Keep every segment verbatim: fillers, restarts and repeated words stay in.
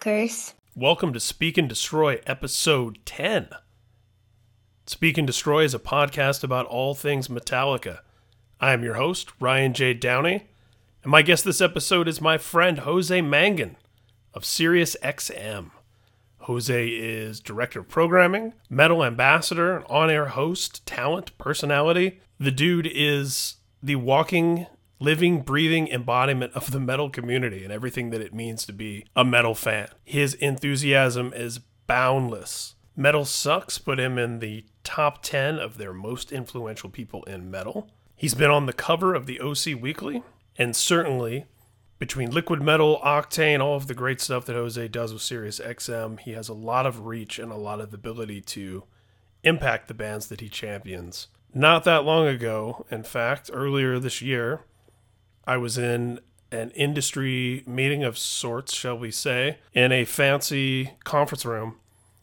fuckers. Welcome to Speak and Destroy, episode ten. Speak and Destroy is a podcast about all things Metallica. I am your host, Ryan J. Downey, and my guest this episode is my friend Jose Mangan of Sirius X M. Jose is director of programming, metal ambassador, on-air host, talent, personality. The dude is the walking, living, breathing embodiment of the metal community and everything that it means to be a metal fan. His enthusiasm is boundless. Metal Sucks put him in the top ten of their most influential people in metal. He's been on the cover of the O C Weekly, and certainly between Liquid Metal, Octane, all of the great stuff that Jose does with Sirius X M, he has a lot of reach and a lot of ability to impact the bands that he champions. Not that long ago, in fact, earlier this year, I was in an industry meeting of sorts, shall we say, in a fancy conference room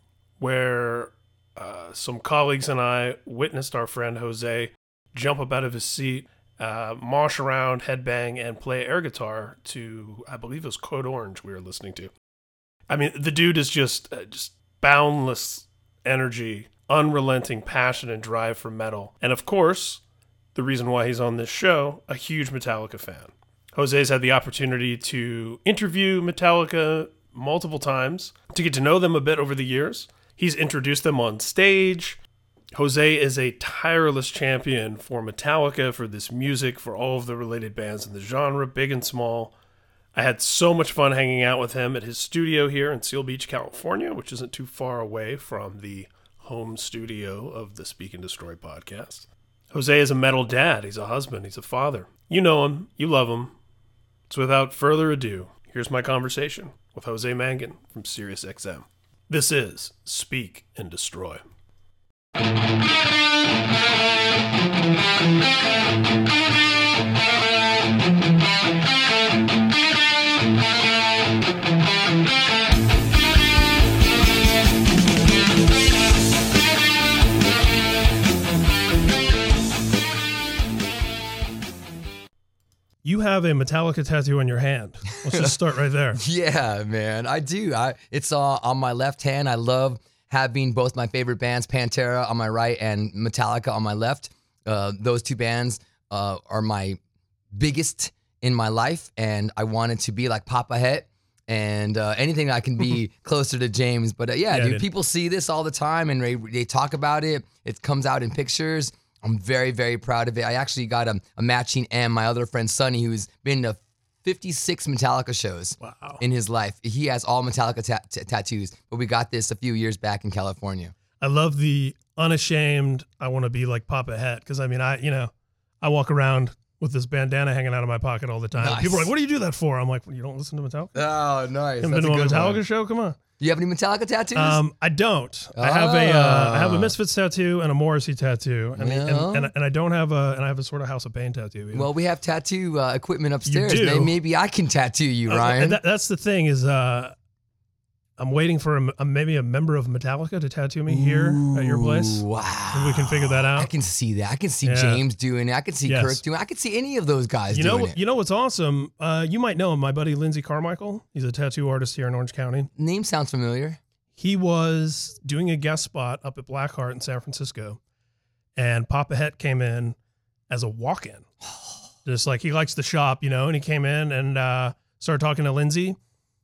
where uh, some colleagues and I witnessed our friend Jose jump up out of his seat, uh, mosh around, headbang, and play air guitar to, I believe it was Code Orange we were listening to. I mean, the dude is just, uh, just boundless energy, unrelenting passion and drive for metal. And of course, the reason why he's on this show, a huge Metallica fan. Jose's had the opportunity to interview Metallica multiple times, to get to know them a bit over the years. He's introduced them on stage. Jose is a tireless champion for Metallica, for this music, for all of the related bands in the genre, big and small. I had so much fun hanging out with him at his studio here in Seal Beach, California, which isn't too far away from the home studio of the Speak and Destroy podcast. Jose is a metal dad. He's a husband. He's a father. You know him. You love him. So without further ado, here's my conversation with Jose Mangan from Sirius X M. This is Speak and Destroy. You have a Metallica tattoo on your hand. Let's just start right there. Yeah, man, I do. I It's uh, on my left hand. I love having both my favorite bands, Pantera on my right and Metallica on my left. Uh, those two bands uh, are my biggest in my life, and I wanted to be like Papa Het and uh, anything I can be closer to James. But uh, yeah, yeah, dude, people see this all the time, and they, they talk about it. It comes out in pictures. I'm very, very proud of it. I actually got a, a matching M. My other friend, Sonny, who's been to fifty-six Metallica shows wow. in his life. He has all Metallica ta- t- tattoos, but we got this a few years back in California. I love the unashamed, I want to be like Papa Het, because, I mean, I, you know, I walk around with this bandana hanging out of my pocket all the time. Nice. People are like, what do you do that for? I'm like, well, you don't listen to Metallica? Oh, nice. You haven't been to a Metallica one. show? Come on. Do you have any Metallica tattoos? Um, I don't. Oh. I have a uh, I have a Misfits tattoo and a Morrissey tattoo, and, yeah. and, and and I don't have a and I have a sort of House of Pain tattoo either. Well, we have tattoo uh, equipment upstairs. You do. Maybe I can tattoo you, uh, Ryan. That, that's the thing is, uh, I'm waiting for a, a, maybe a member of Metallica to tattoo me here Ooh, at your place. Wow. Maybe we can figure that out. I can see that. I can see yeah. James doing it. I can see yes. Kirk doing it. I can see any of those guys you know, doing it. You know what's awesome? Uh, you might know him, my buddy Lindsey Carmichael. He's a tattoo artist here in Orange County. Name sounds familiar. He was doing a guest spot up at Blackheart in San Francisco, and Papa Het came in as a walk-in. Just like he likes the shop, you know, and he came in and uh, started talking to Lindsey,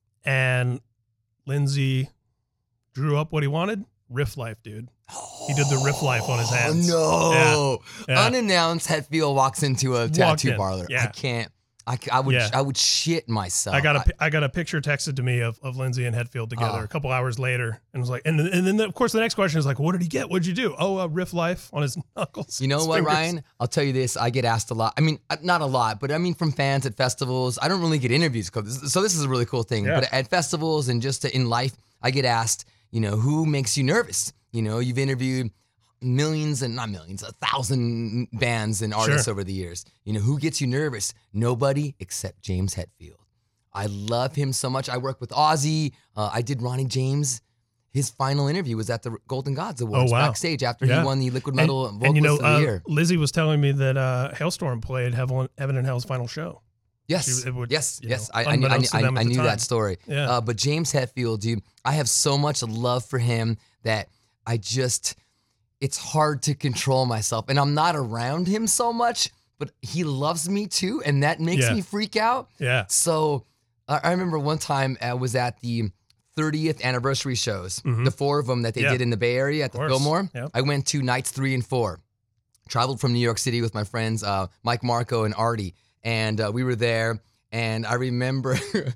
and Lindsey drew up what he wanted. Riff Life, dude. He did the Riff Life on his hands. Oh, no. Yeah. Yeah. Unannounced, Hetfield walks into a tattoo parlor. Yeah. I can't. I, I would yeah. I would shit myself. I got a I got a picture texted to me of, of Lindsey and Hetfield together uh, a couple hours later, and was like, and and then the, of course the next question is like, what did he get? What'd you do? Oh, uh, Riff Life on his knuckles. You know what, fingers. Ryan? I'll tell you this. I get asked a lot. I mean, not a lot, but I mean from fans at festivals. I don't really get interviews, so this is a really cool thing. Yeah. But at festivals and just in life, I get asked, you know, who makes you nervous? You know, you've interviewed millions and not millions, a thousand bands and artists sure. over the years. You know, who gets you nervous? Nobody except James Hetfield. I love him so much. I work with Ozzy. Uh, I did Ronnie James. His final interview was at the Golden Gods Awards oh, wow. backstage after yeah. he won the Liquid Metal and, Vocalist and you know, of the uh, Year. Lizzie was telling me that uh, Hailstorm played Heaven, Heaven and Hell's final show. Yes, She- it would, yes, you yes. know, I, I, knew- I, unbeknownst to I, them at I the knew time. that story. Yeah. Uh, but James Hetfield, dude, I have so much love for him that I just, it's hard to control myself. And I'm not around him so much, but he loves me too. And that makes Yeah. me freak out. Yeah. So I I remember one time I was at the thirtieth anniversary shows, Mhm. the four of them that they Yeah. did in the Bay Area at the course. Fillmore. Yep. I went to nights three and four. Traveled from New York City with my friends, uh, Mike Marco and Artie. And uh, we were there. And I remember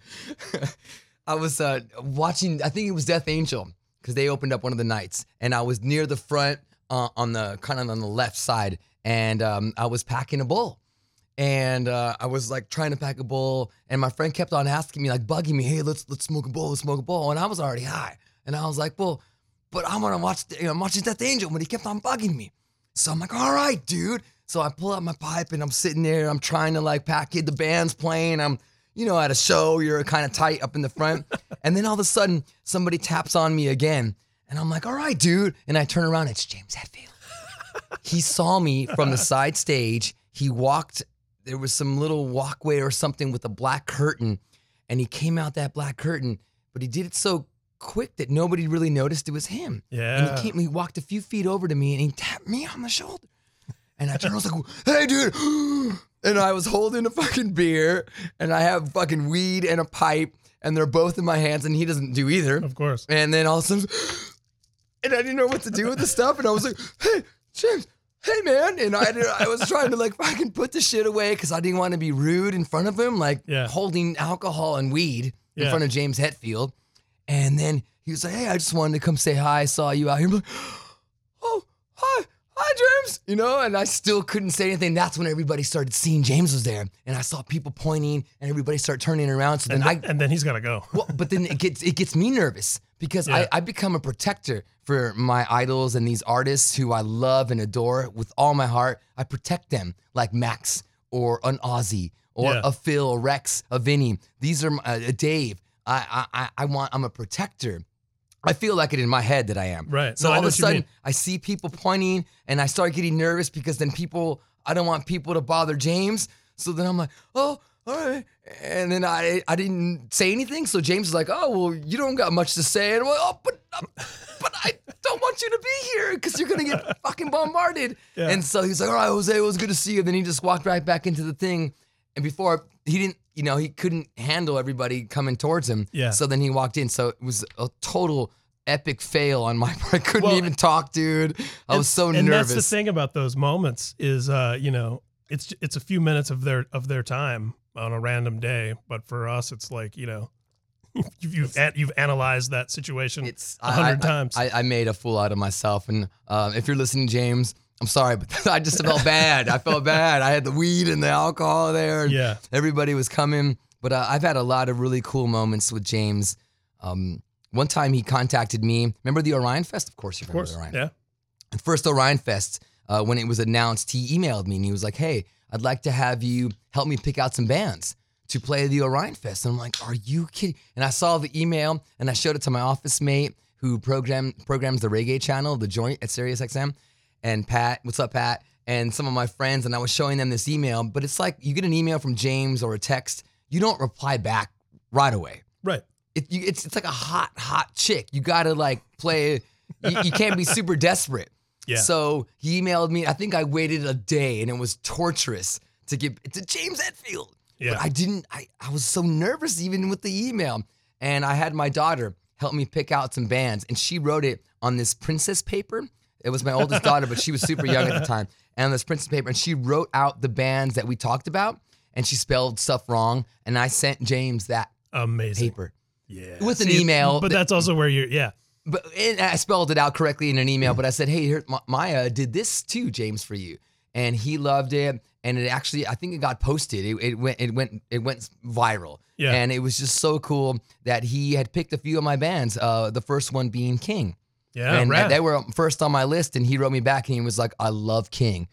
I was uh, watching, I think it was Death Angel, because they opened up one of the nights. And I was near the front uh, on the kind of on the left side. And um, I was packing a bowl. And uh, I was like trying to pack a bowl, and my friend kept on asking me, like bugging me, "Hey, let's let's smoke a bowl, let's smoke a bowl." And I was already high, and I was like, "Well, but I want to watch, the, you know, I'm watching Death Angel," but he kept on bugging me. So I'm like, "All right, dude." So I pull out my pipe, and I'm sitting there, I'm trying to like pack it. The band's playing. I'm, you know, at a show, you're kind of tight up in the front, and then all of a sudden, somebody taps on me again, and I'm like, "All right, dude." And I turn around, it's James Hetfield. He saw me from the side stage. He walked. There was some little walkway or something with a black curtain, and he came out that black curtain, but he did it so quick that nobody really noticed it was him. Yeah. And he came, he walked a few feet over to me, and he tapped me on the shoulder. And I turned, I was like, "Hey, dude." And I was holding a fucking beer, and I have fucking weed and a pipe, and they're both in my hands, and he doesn't do either. Of course. And then all of a sudden, and I didn't know what to do with the stuff, and I was like, "Hey, James, hey man," and I I was trying to like fucking put the shit away because I didn't want to be rude in front of him, like Yeah. holding alcohol and weed in Yeah. front of James Hetfield. And then he was like, "Hey, I just wanted to come say hi. I saw you out here." I'm like, "Oh, hi, hi, James." You know, and I still couldn't say anything. That's when everybody started seeing James was there, and I saw people pointing, and everybody started turning around. So then And, I th- and then he's got to go. well, but then it gets it gets me nervous because Yeah. I, I become a protector for my idols and these artists who I love and adore with all my heart. I protect them like Max or an Ozzy or Yeah. a Phil, a Rex, a Vinny. These are my, a Dave. I, I I want. I'm a protector. I feel like it in my head that I am. Right. So No, I all know of a what you sudden, mean. I see people pointing, and I start getting nervous because then people. I don't want people to bother James. So then I'm like, "Oh, all right." And then I I didn't say anything. So James is like, "Oh, well, you don't got much to say." And I'm like, "Oh, but um, but I don't want you to be here because you're gonna get fucking bombarded." Yeah. And so he's like, "All right, Jose, it was good to see you." Then he just walked right back into the thing. And before he didn't, you know, he couldn't handle everybody coming towards him. Yeah. So then he walked in. So it was a total epic fail on my part. I couldn't Well, even talk, dude. I was so and nervous. that's the thing about those moments is, uh, you know, it's it's a few minutes of their of their time on a random day, but for us, it's like, you know, you've you've, an- you've analyzed that situation It's a hundred I- I- times. I, I made a fool out of myself, and um, if you're listening, James, I'm sorry, but I just felt bad. I felt bad. I had the weed and the alcohol there, and Yeah. everybody was coming. But uh, I've had a lot of really cool moments with James. Um, one time he contacted me. Remember the Orion Fest? Of course you Of remember course, the Orion. yeah. The first Orion Fest, uh, when it was announced, he emailed me and he was like, "Hey, I'd like to have you help me pick out some bands to play the Orion Fest." And I'm like, "Are you kidding?" And I saw the email and I showed it to my office mate who program programs the reggae channel, The Joint at Sirius X M, and Pat, what's up, Pat? And some of my friends, and I was showing them this email. But it's like you get an email from James or a text, you don't reply back right away. Right. It, you, it's it's like a hot, hot chick. You gotta like play. You, you can't be super desperate. Yeah. So he emailed me. I think I waited a day, and it was torturous to get to James Hetfield. Yeah. But I didn't. I I was so nervous even with the email, and I had my daughter help me pick out some bands, and she wrote it on this princess paper. It was my oldest daughter, but she was super young at the time. And on this princess paper, and she wrote out the bands that we talked about, and she spelled stuff wrong, and I sent James that Amazing. paper. Yeah. With an See, email But that- that's also where you're, yeah. But and I spelled it out correctly in an email, but I said, "Hey, here, Ma- Maya did this too, James, for you," and he loved it. And it actually, I think it got posted. It, it went, it went, it went viral. Yeah. And it was just so cool that he had picked a few of my bands. Uh, the first one being King, Yeah. and rad. they were first on my list. And he wrote me back, and he was like, "I love King.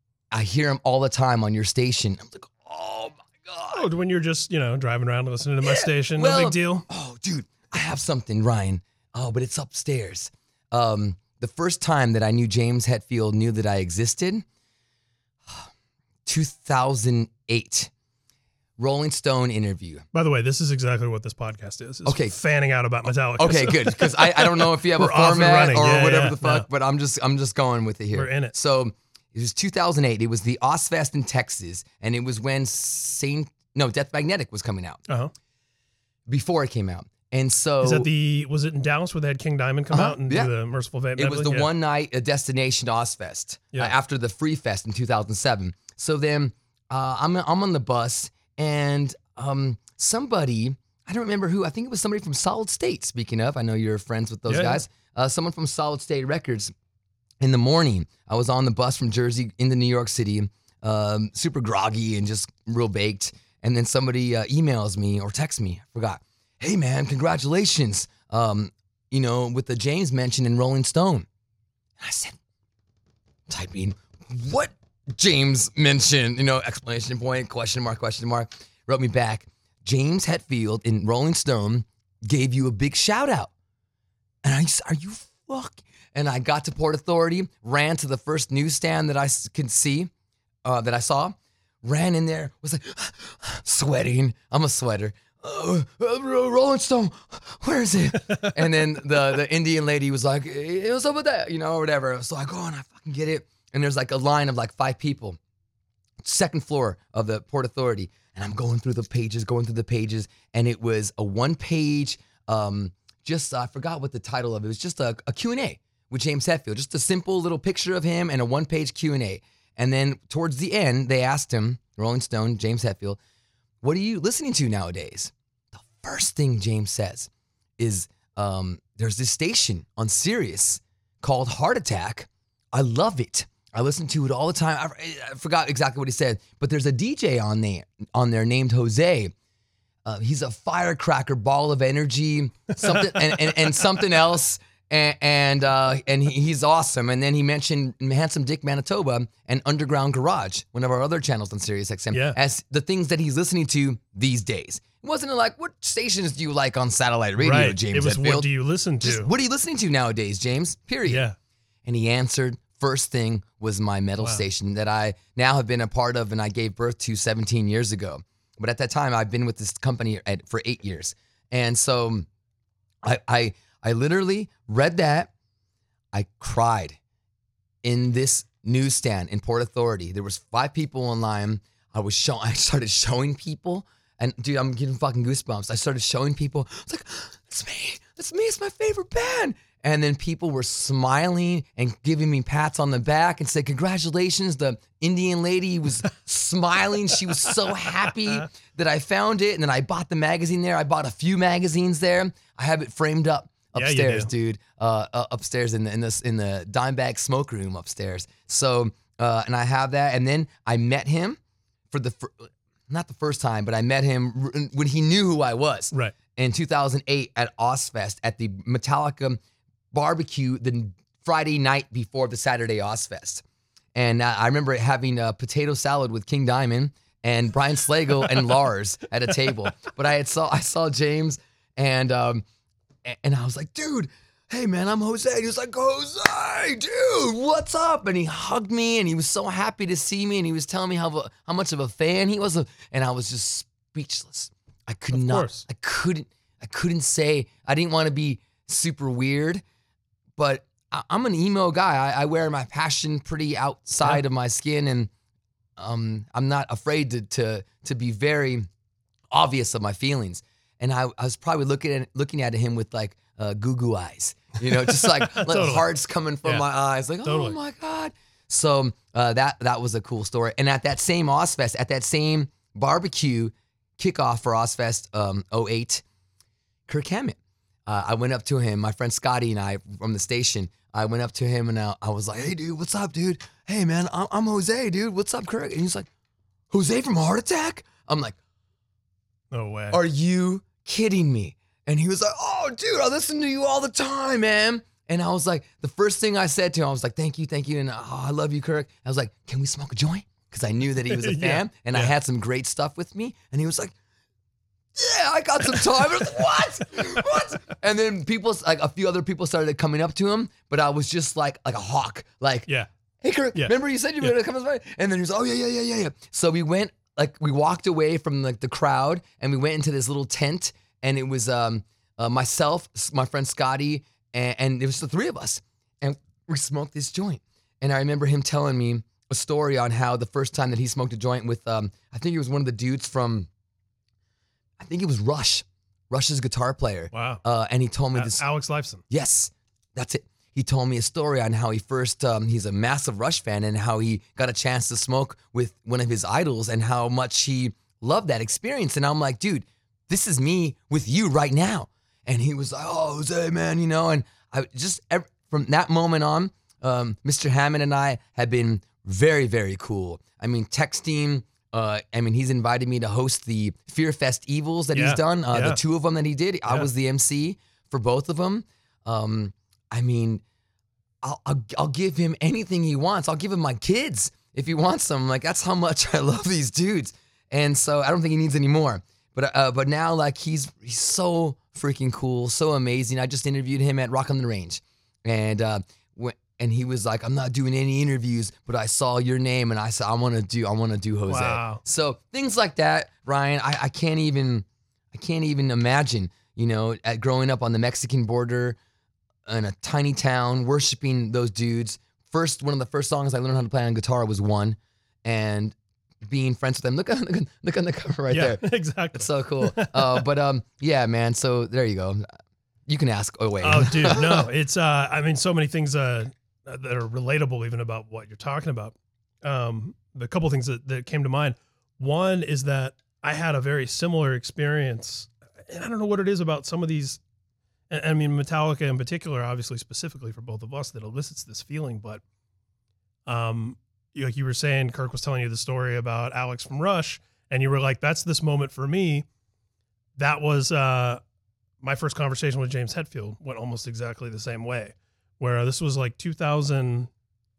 I hear him all the time on your station." I'm like, "Oh my god." Oh, when you're just, you know, driving around listening to my Yeah, station, well, no big deal. Oh, dude, I have something, Ryan. Oh, but it's upstairs. Um, the first time that I knew James Hetfield knew that I existed, two thousand eight. Rolling Stone interview. By the way, this is exactly what this podcast is. It's Okay. fanning out about Metallica. Okay, good. Because I, I don't know if you have a We're off and format running. or Yeah, whatever yeah, the fuck, no. but I'm just I'm just going with it here. We're in it. So it was two thousand eight. It was the Ozfest in Texas, and it was when Saint no Death Magnetic was coming out Uh-huh. before it came out, and so Is that the, was it in Dallas where they had King Diamond come Uh-huh, out and yeah. do the Merciful Fate? it was the medley? Yeah. one night a destination Ozfest Yeah. uh, after the Free Fest in two thousand seven. So then uh, I'm I'm on the bus, and um, somebody, I don't remember who, I think it was somebody from Solid State. Speaking of, I know you're friends with those Yeah, yeah. guys. Uh, someone from Solid State Records. In the morning, I was on the bus from Jersey into New York City, um, super groggy and just real baked. And then somebody uh, emails me or texts me, I forgot. Hey man, congratulations. Um, you know, with the James mention in Rolling Stone. And I said, typing, what James mentioned? You know, exclamation point, question mark, question mark. Wrote me back, James Hetfield in Rolling Stone gave you a big shout out. And I said, are you fuck? And I got to Port Authority, ran to the first newsstand that I s- could see, uh, that I saw, ran in there, was like sweating. I'm a sweater. Uh, uh, Rolling Stone, where is it? And then the the Indian lady was like, it was over there, you know, or whatever. So I go and I fucking get it. And there's like a line of like five people, second floor of the Port Authority. And I'm going through the pages, going through the pages. And it was a one page, um, just, I forgot what the title of it was, just a, a Q and A with James Hetfield, just a simple little picture of him and a one page Q and A. And then towards the end, they asked him, Rolling Stone, James Hetfield, what are you listening to nowadays? The first thing James says is, um, there's this station on Sirius called Heart Attack. I love it. I listen to it all the time. I, I forgot exactly what he said, but there's a D J on there, on there named Jose. Uh, he's a firecracker ball of energy, something and, and, and something else. And and, uh, and he, he's awesome. And then he mentioned Handsome Dick Manitoba and Underground Garage, one of our other channels on Sirius X M, Yeah. as the things that he's listening to these days. It wasn't like, what stations do you like on satellite radio, Right. James It was, Hetfield? what do you listen to? Just, what are you listening to nowadays, James? Period. Yeah. And he answered, first thing was my metal Wow. station that I now have been a part of and I gave birth to seventeen years ago. But at that time, I've been with this company at, for eight years. And so I, I, I literally read that. I cried in this newsstand in Port Authority. There was five people in line. I was show, I started showing people. And dude, I'm getting fucking goosebumps. I started showing people. I was like, that's me. That's me. It's my favorite band. And then people were smiling and giving me pats on the back and said, congratulations. The Indian lady was smiling. She was so happy that I found it. And then I bought the magazine there. I bought a few magazines there. I have it framed up Yeah, you upstairs, do. dude. Uh, uh, upstairs in the in this in the Dimebag smoke room upstairs. So, uh, and I have that. And then I met him for the fir- not the first time, but I met him r- when he knew who I was. Right. In two thousand eight at Ozfest at the Metallica barbecue the Friday night before the Saturday Ozfest. And uh, I remember having a potato salad with King Diamond and Brian Slagle and Lars at a table. But I had saw I saw James and um a- and I was like, dude, hey man, I'm Jose. And he was like, Jose, dude, what's up? And he hugged me and he was so happy to see me and he was telling me how how much of a fan he was. And I was just speechless. I could Of not course. I couldn't I couldn't say, I didn't want to be super weird, but I, I'm an emo guy. I, I wear my passion pretty outside Yeah. of my skin, and um, I'm not afraid to to to be very obvious of my feelings. And I, I was probably looking at looking at him with like uh, goo goo eyes, you know, just like, like Totally. hearts coming from Yeah. my eyes, like Totally. oh my god. So uh, that that was a cool story. And at that same Ozfest, at that same barbecue kickoff for Ozfest um, oh eight, Kirk Hammett. Uh, I went up to him, my friend Scotty and I from the station. I went up to him and I, I was like, hey, dude, what's up, dude? Hey, man, I'm, I'm Jose, dude. What's up, Kirk? And he's like, Jose from Heart Attack? I'm like, No way. are you kidding me? And he was like, oh, dude, I listen to you all the time, man. And I was like, the first thing I said to him, I was like, thank you, thank you. And oh, I love you, Kirk. I was like, can we smoke a joint? Because I knew that he was a Yeah, fan and I yeah. had some great stuff with me. And he was like, yeah, I got some time. I was like, what? What? And then people, like a few other people started coming up to him, but I was just like, like a hawk. Like, Yeah. hey, Kirk, Yeah. remember you said you were Yeah. going to come as well? And then he was, oh, yeah, yeah, yeah, yeah, yeah. So we went like we walked away from like the crowd and we went into this little tent, and it was um uh, myself, my friend Scotty, and, and it was the three of us, and we smoked this joint. And I remember him telling me a story on how the first time that he smoked a joint with um I think it was one of the dudes from I think it was Rush, Rush's guitar player. Wow. Uh, and he told me Uh, this. Alex Lifeson. Yes, that's it. He told me a story on how he first, um, he's a massive Rush fan, and how he got a chance to smoke with one of his idols and how much he loved that experience. And I'm like, dude, this is me with you right now. And he was like, oh, Jose, man, you know, and I just, ev- from that moment on, um, Mister Hammond and I have been very, very cool. I mean, texting, uh, I mean, he's invited me to host the Fear Fest Evils that Yeah, he's done, uh, yeah. the two of them that he did. I Yeah. was the M C for both of them. Um, I mean, I'll, I'll I'll give him anything he wants. I'll give him my kids if he wants them. Like, that's how much I love these dudes. And so I don't think he needs any more. But uh, but now, like, he's he's so freaking cool, so amazing. I just interviewed him at Rock on the Range, and uh, when, and he was like, I'm not doing any interviews, but I saw your name and I said, I want to do I want to do Jose. Wow. So things like that, Ryan, I, I can't even I can't even imagine. You know, at growing up on the Mexican border, in a tiny town, worshiping those dudes. First, one of the first songs I learned how to play on guitar was One, and being friends with them. Look on, look on, look on the cover right Yeah, there. exactly. It's so cool. Uh, but um, yeah, man. So there you go. You can ask. Oh wait. Oh, dude, no, it's uh, I mean, so many things uh that are relatable even about what you're talking about. Um, the couple things that, that came to mind. One is that I had a very similar experience, and I don't know what it is about some of these. and- I mean, Metallica in particular, obviously, specifically for both of us, that elicits this feeling. But, um, you- like you were saying, Kirk was telling you the story about Alex from Rush, and you were like, "That's this moment for me." That was uh, my first conversation with James Hetfield. Went almost exactly the same way, where this was like two thousand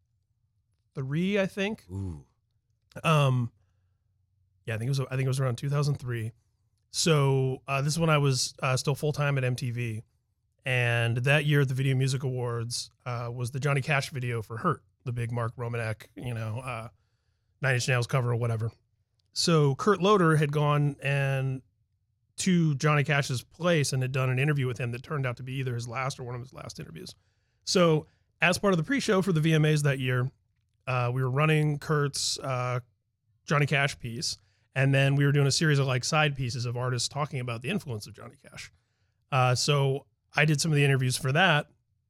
three, I think. Ooh. Um, yeah, I think it was. I think it was around two thousand three. So uh, this is when I was uh, still full time at M T V, and that year at the Video Music Awards uh, was the Johnny Cash video for "Hurt," the big Mark Romanek, you know, uh, Nine Inch Nails cover or whatever. So Kurt Loder had gone and to Johnny Cash's place and had done an interview with him that turned out to be either his last or one of his last interviews. So as part of the pre-show for the V M As that year, uh, we were running Kurt's uh, Johnny Cash piece, and then we were doing a series of like side pieces of artists talking about the influence of Johnny Cash. Uh, so I did some of the interviews for that.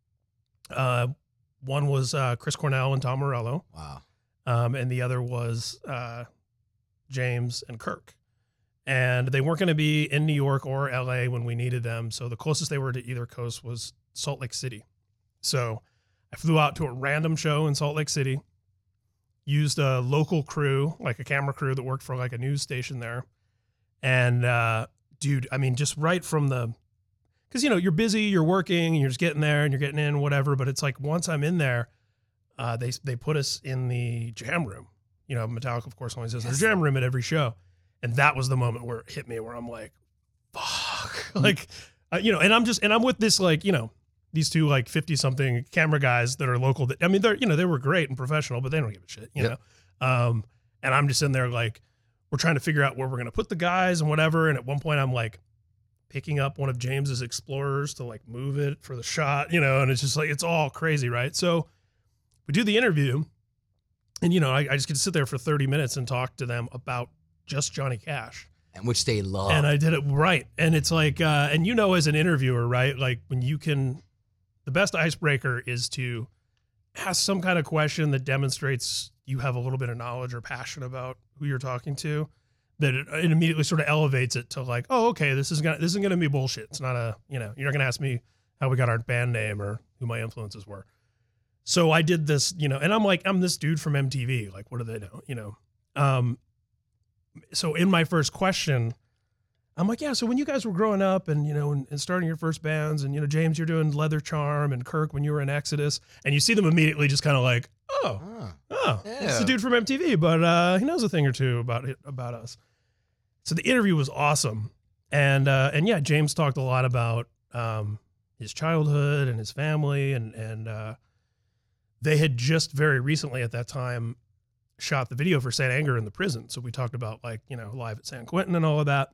Uh, one was uh, Chris Cornell and Tom Morello, Wow. um, and the other was uh, James and Kirk. And they weren't going to be in New York or L A when we needed them. So the closest they were to either coast was Salt Lake City. So I flew out to a random show in Salt Lake City, used a local crew, like a camera crew that worked for like a news station there. And uh, dude, I mean, just right from the, because, you know, you're busy, you're working, and you're just getting there and you're getting in, whatever. But it's like once I'm in there, uh, they they put us in the jam room. You know, Metallica, of course, always has Yes. their jam room at every show. And that was the moment where it hit me, where I'm like, fuck. like, uh, you know, and I'm just, and I'm with this, like, you know, these two like fifty something camera guys that are local that, I mean, they're, you know, they were great and professional, but they don't give a shit, you Yep. know? Um, and I'm just in there like, we're trying to figure out where we're going to put the guys and whatever. And at one point I'm like picking up one of James's Explorers to like move it for the shot, you know, and it's just like, it's all crazy. Right. So we do the interview and, you know, I, I just get to sit there for thirty minutes and talk to them about just Johnny Cash. And which they love. And I did it right. And it's like, uh, and you know, as an interviewer, right? Like when you can, the best icebreaker is to ask some kind of question that demonstrates you have a little bit of knowledge or passion about who you're talking to, that it, it immediately sort of elevates it to like, oh, okay, this is gonna, this isn't gonna be bullshit. It's not a, you know, you're not gonna ask me how we got our band name or who my influences were. So I did this, you know, and I'm like, I'm this dude from M T V. Like, what do they know? You know? Um, so in my first question, I'm like, yeah, so when you guys were growing up and, you know, and, and starting your first bands and, you know, James, you're doing Leather Charm, and Kirk, when you were in Exodus, and you see them immediately just kind of like, oh, Ah, oh, yeah. it's a dude from M T V, but uh, he knows a thing or two about it, about us. So the interview was awesome. And, uh, and yeah, James talked a lot about um, his childhood and his family. And, and uh, they had just very recently at that time shot the video for Saint Anger in the prison. So we talked about like, you know, live at San Quentin and all of that.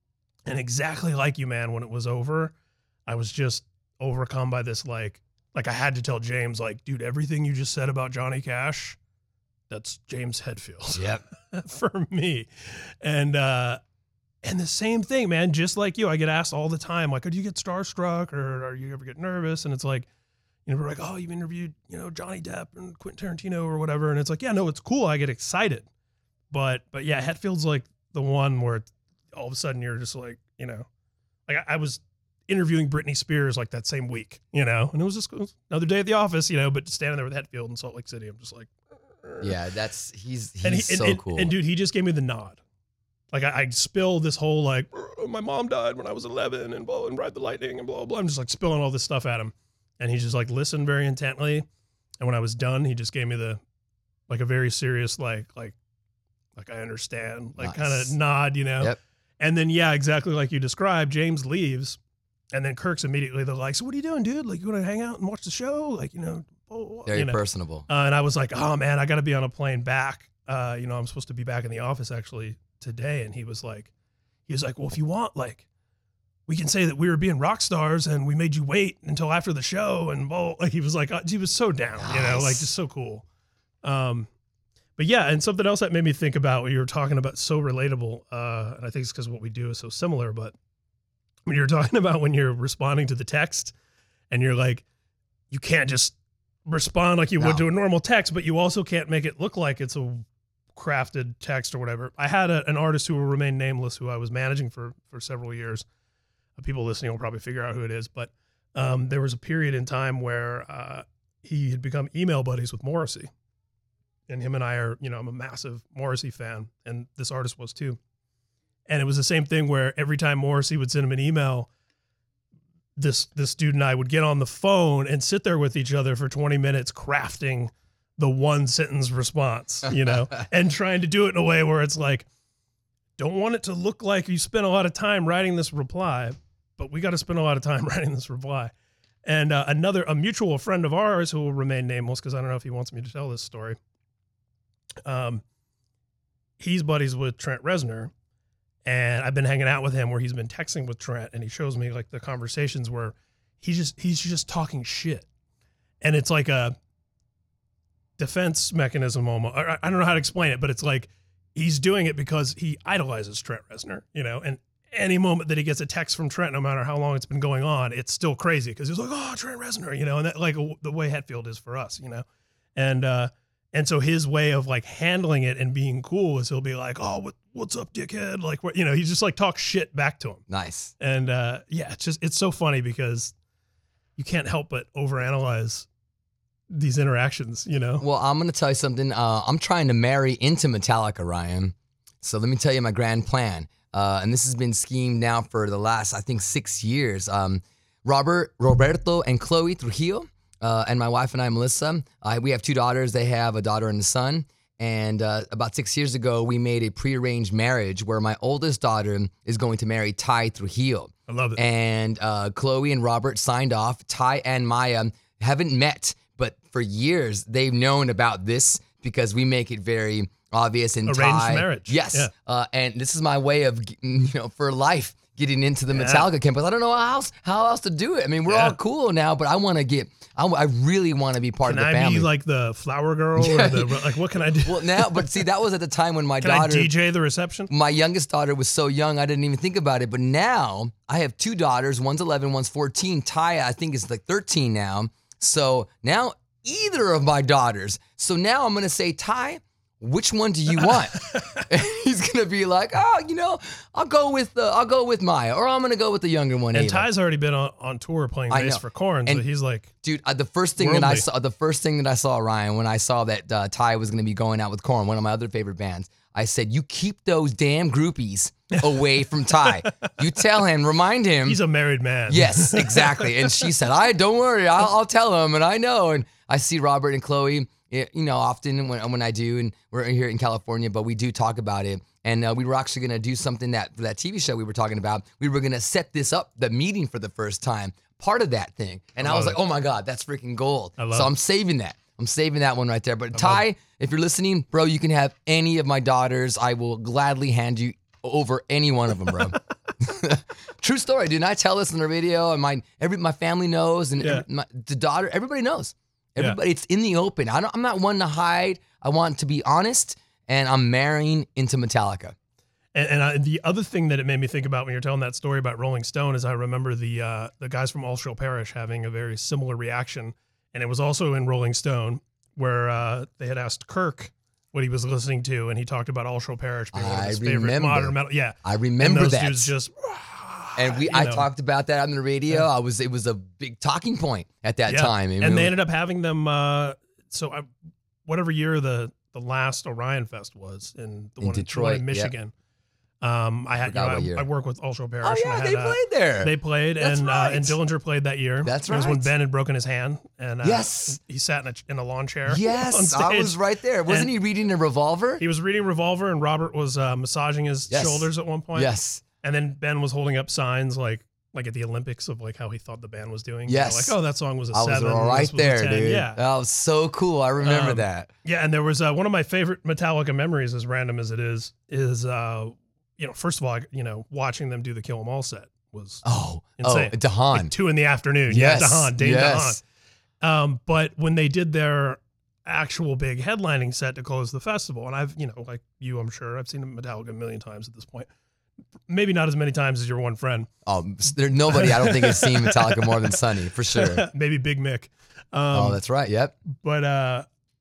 And exactly like you, man, when it was over, I was just overcome by this, like, like I had to tell James, like, dude, everything you just said about Johnny Cash, that's James Hetfield. Yep. For me. And, uh, and the same thing, man, just like you, I get asked all the time, like, oh, do you get starstruck or are you ever get nervous? And it's like, you know, we're like, oh, you've interviewed, you know, Johnny Depp and Quentin Tarantino or whatever. And it's like, yeah, no, it's cool. I get excited. But, but yeah, Hetfield's like the one where all of a sudden you're just like, you know, like I, I was interviewing Britney Spears like that same week, you know, and it was just it was another day at the office, you know, but standing there with Hetfield in Salt Lake City, I'm just like, yeah, that's, he's, he's and he, so and, and, cool. And dude, he just gave me the nod. Like I, I spilled this whole like, my mom died when I was eleven and blah, and Ride the Lightning and blah, blah. I'm just like spilling all this stuff at him. And he just like listened very intently. And when I was done, he just gave me the, like a very serious, like, like, like I understand, like Nice. kind of nod, you know? Yep. And then, yeah, exactly like you described, James leaves. And then Kirk's immediately, they're like, so what are you doing, dude? Like, you want to hang out and watch the show? Like, you know, blah, blah, blah, Very you know? personable. Uh, and I was like, oh man, I got to be on a plane back. Uh, you know, I'm supposed to be back in the office actually today. And he was like, he was like, well, if you want, like, we can say that we were being rock stars and we made you wait until after the show. And well, like, he was like, uh, he was so down, Nice. you know, like just so cool. Um, but yeah, and something else that made me think about what you were talking about, so relatable. Uh, and I think it's because what we do is so similar, but when you're talking about when you're responding to the text and you're like, you can't just respond like you No. would to a normal text, but you also can't make it look like it's a crafted text or whatever. I had a, an artist who will remain nameless, who I was managing for, for several years. Uh, People listening will probably figure out who it is, but um, there was a period in time where uh, he had become email buddies with Morrissey. And him and I are, you know, I'm a massive Morrissey fan, and this artist was too. And it was the same thing where every time Morrissey would send him an email, this this dude and I would get on the phone and sit there with each other for twenty minutes crafting the one sentence response, you know, and trying to do it in a way where it's like, don't want it to look like you spent a lot of time writing this reply, but we got to spend a lot of time writing this reply. And uh, another, a mutual friend of ours who will remain nameless, because I don't know if he wants me to tell this story. Um, he's buddies with Trent Reznor. And I've been hanging out with him where he's been texting with Trent, and he shows me like the conversations where he just he's just talking shit, and it's like a defense mechanism almost. I, I don't know how to explain it, but it's like he's doing it because he idolizes Trent Reznor, you know. And any moment that he gets a text from Trent, no matter how long it's been going on, it's still crazy because he's like, "Oh, Trent Reznor," you know, and that like the way Hetfield is for us, you know, and. uh And so his way of like handling it and being cool is he'll be like, "Oh, what, what's up, dickhead?" Like, what, you know, he just like talks shit back to him. Nice. And uh, yeah, it's just, it's so funny because you can't help but overanalyze these interactions, you know? Well, I'm going to tell you something. Uh, I'm trying to marry into Metallica, Ryan. So let me tell you my grand plan. Uh, and this has been schemed now for the last, I think, six years. Um, Robert, Roberto, and Chloe Trujillo. Uh, and my wife and I, Melissa, uh, we have two daughters. They have a daughter and a son. And uh, about six years ago, we made a prearranged marriage where my oldest daughter is going to marry Ty Trujillo. I love it. And uh, Chloe and Robert signed off. Ty and Maya haven't met, but for years they've known about this because we make it very obvious. And Arranged Ty, marriage. Yes. Yeah. Uh, and this is my way of, you know, for life, getting into the Yeah. Metallica campus. I don't know how else, how else to do it. I mean, we're Yeah. all cool now, but I want to get, I, I really want to be part Can of the I family. be like the flower girl or the, like, what can I do? well, now, but see, that was at the time when my Can daughter, I D J the reception? my youngest daughter was so young, I didn't even think about it. But now I have two daughters. One's eleven, one's fourteen. Ty, I think, is like thirteen now. So now either of my daughters. So now I'm going to say, Ty, which one do you want? And he's going to be like, oh, you know, I'll go with the, I'll go with Maya, or I'm going to go with the younger one. And Ava. Ty's already been on, on tour playing I bass know. for Korn, so And- he's like, Dude, uh, the first thing that I Worldly. saw, the first thing that I saw, Ryan, when I saw that uh, Ty was going to be going out with Korn, one of my other favorite bands, I said, you keep those damn groupies away from Ty. You tell him, remind him. he's a married man. Yes, exactly. And she said, I don't worry, I'll, I'll tell him, and I know. And I see Robert and Chloe, you know, often when when I do, and we're here in California, but we do talk about it. And uh, we were actually going to do something that for that T V show we were talking about. We were going to set this up, the meeting for the first time, part of that thing. And I, I was love like, oh my God, that's freaking gold. I love So it. I'm saving that. I'm saving that one right there. But Ty, if you're listening, bro, you can have any of my daughters. I will gladly hand you over any one of them, bro. True story, dude. And I tell this in the video, and my every my family knows, and Yeah. every, my, the daughter, everybody knows. Everybody, yeah. It's in the open. I don't, I'm not one to hide. I want to be honest, and I'm marrying into Metallica. And, and I, the other thing that it made me think about when you're telling that story about Rolling Stone is I remember the uh, the guys from All Shall Perish having a very similar reaction, and it was also in Rolling Stone where uh, they had asked Kirk what he was listening to, and he talked about All Shall Perish being one of his I favorite remember. modern metal. Yeah, I remember and those that. dudes just. And we, I know. talked about that on the radio. Yeah. I was, it was a big talking point at that yeah. time, and, and they we, ended up having them. Uh, so, I, whatever year the the last Orion Fest was in the in one Detroit, in, the one in Michigan. Yep. Um, I had, you know, I, I work with All Shall Perish. Oh yeah, and I had, they played there. Uh, they played, That's and right. uh, and Dillinger played that year. That's it right. It was when Ben had broken his hand, and uh, yes, he sat in a in a lawn chair. Yes, on stage. I was right there. Wasn't and he reading a Revolver? He was reading Revolver, and Robert was uh, massaging his yes. shoulders at one point. Yes, and then Ben was holding up signs like. Like at the Olympics of like how he thought the band was doing. Yes. You know, like, oh, that song was a I seven. was all right was there, a ten. dude. Yeah. That was so cool. I remember um, that. Yeah. And there was uh, one of my favorite Metallica memories, as random as it is, is, uh, you know, first of all, you know, watching them do the Kill 'Em All set was oh, insane. Oh, Dahan. Like two in the afternoon. Yes. Yeah, Dahan, Dave yes. Dahan. Um, but when they did their actual big headlining set to close the festival, and I've, you know, like you, I'm sure, I've seen Metallica a million times at this point. Maybe not as many times as your one friend. Oh, there's nobody I don't think has seen Metallica more than Sonny, for sure. Maybe Big Mick. Um, oh, that's right. Yep. But uh,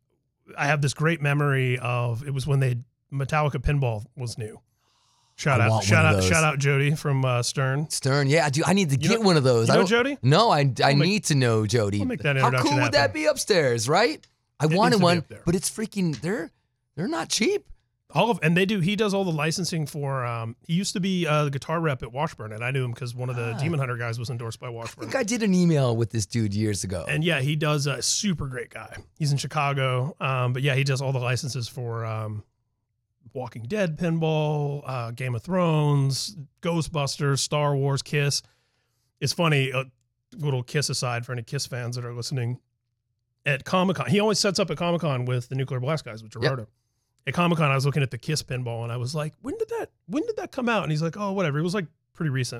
I have this great memory of it was when they Metallica Pinball was new. Shout I out, want shout one out, of those. shout out Jody from uh, Stern. Stern, yeah, dude, I need to You get know- one of those. You I know don't, Jody? No, I, I make- need to know Jody. I'll make that How introduction cool would that happen. be upstairs, right? I It needs wanted to be one, up there. but it's freaking. They're they're not cheap. All of and they do. He does all the licensing for. Um, he used to be uh, the guitar rep at Washburn, and I knew him because one of the Ah. Demon Hunter guys was endorsed by I Washburn. think I did an email with this dude years ago. And yeah, he does a super great guy. He's in Chicago, um, but yeah, he does all the licenses for um, Walking Dead pinball, uh, Game of Thrones, Ghostbusters, Star Wars, Kiss. It's funny, a little Kiss aside for any Kiss fans that are listening. At Comic-Con, he always sets up at Comic-Con with the Nuclear Blast guys with Gerardo. Yep. At Comic-Con, I was looking at the Kiss pinball, and I was like, when did that when did that come out? And he's like, oh, whatever. It was like pretty recent.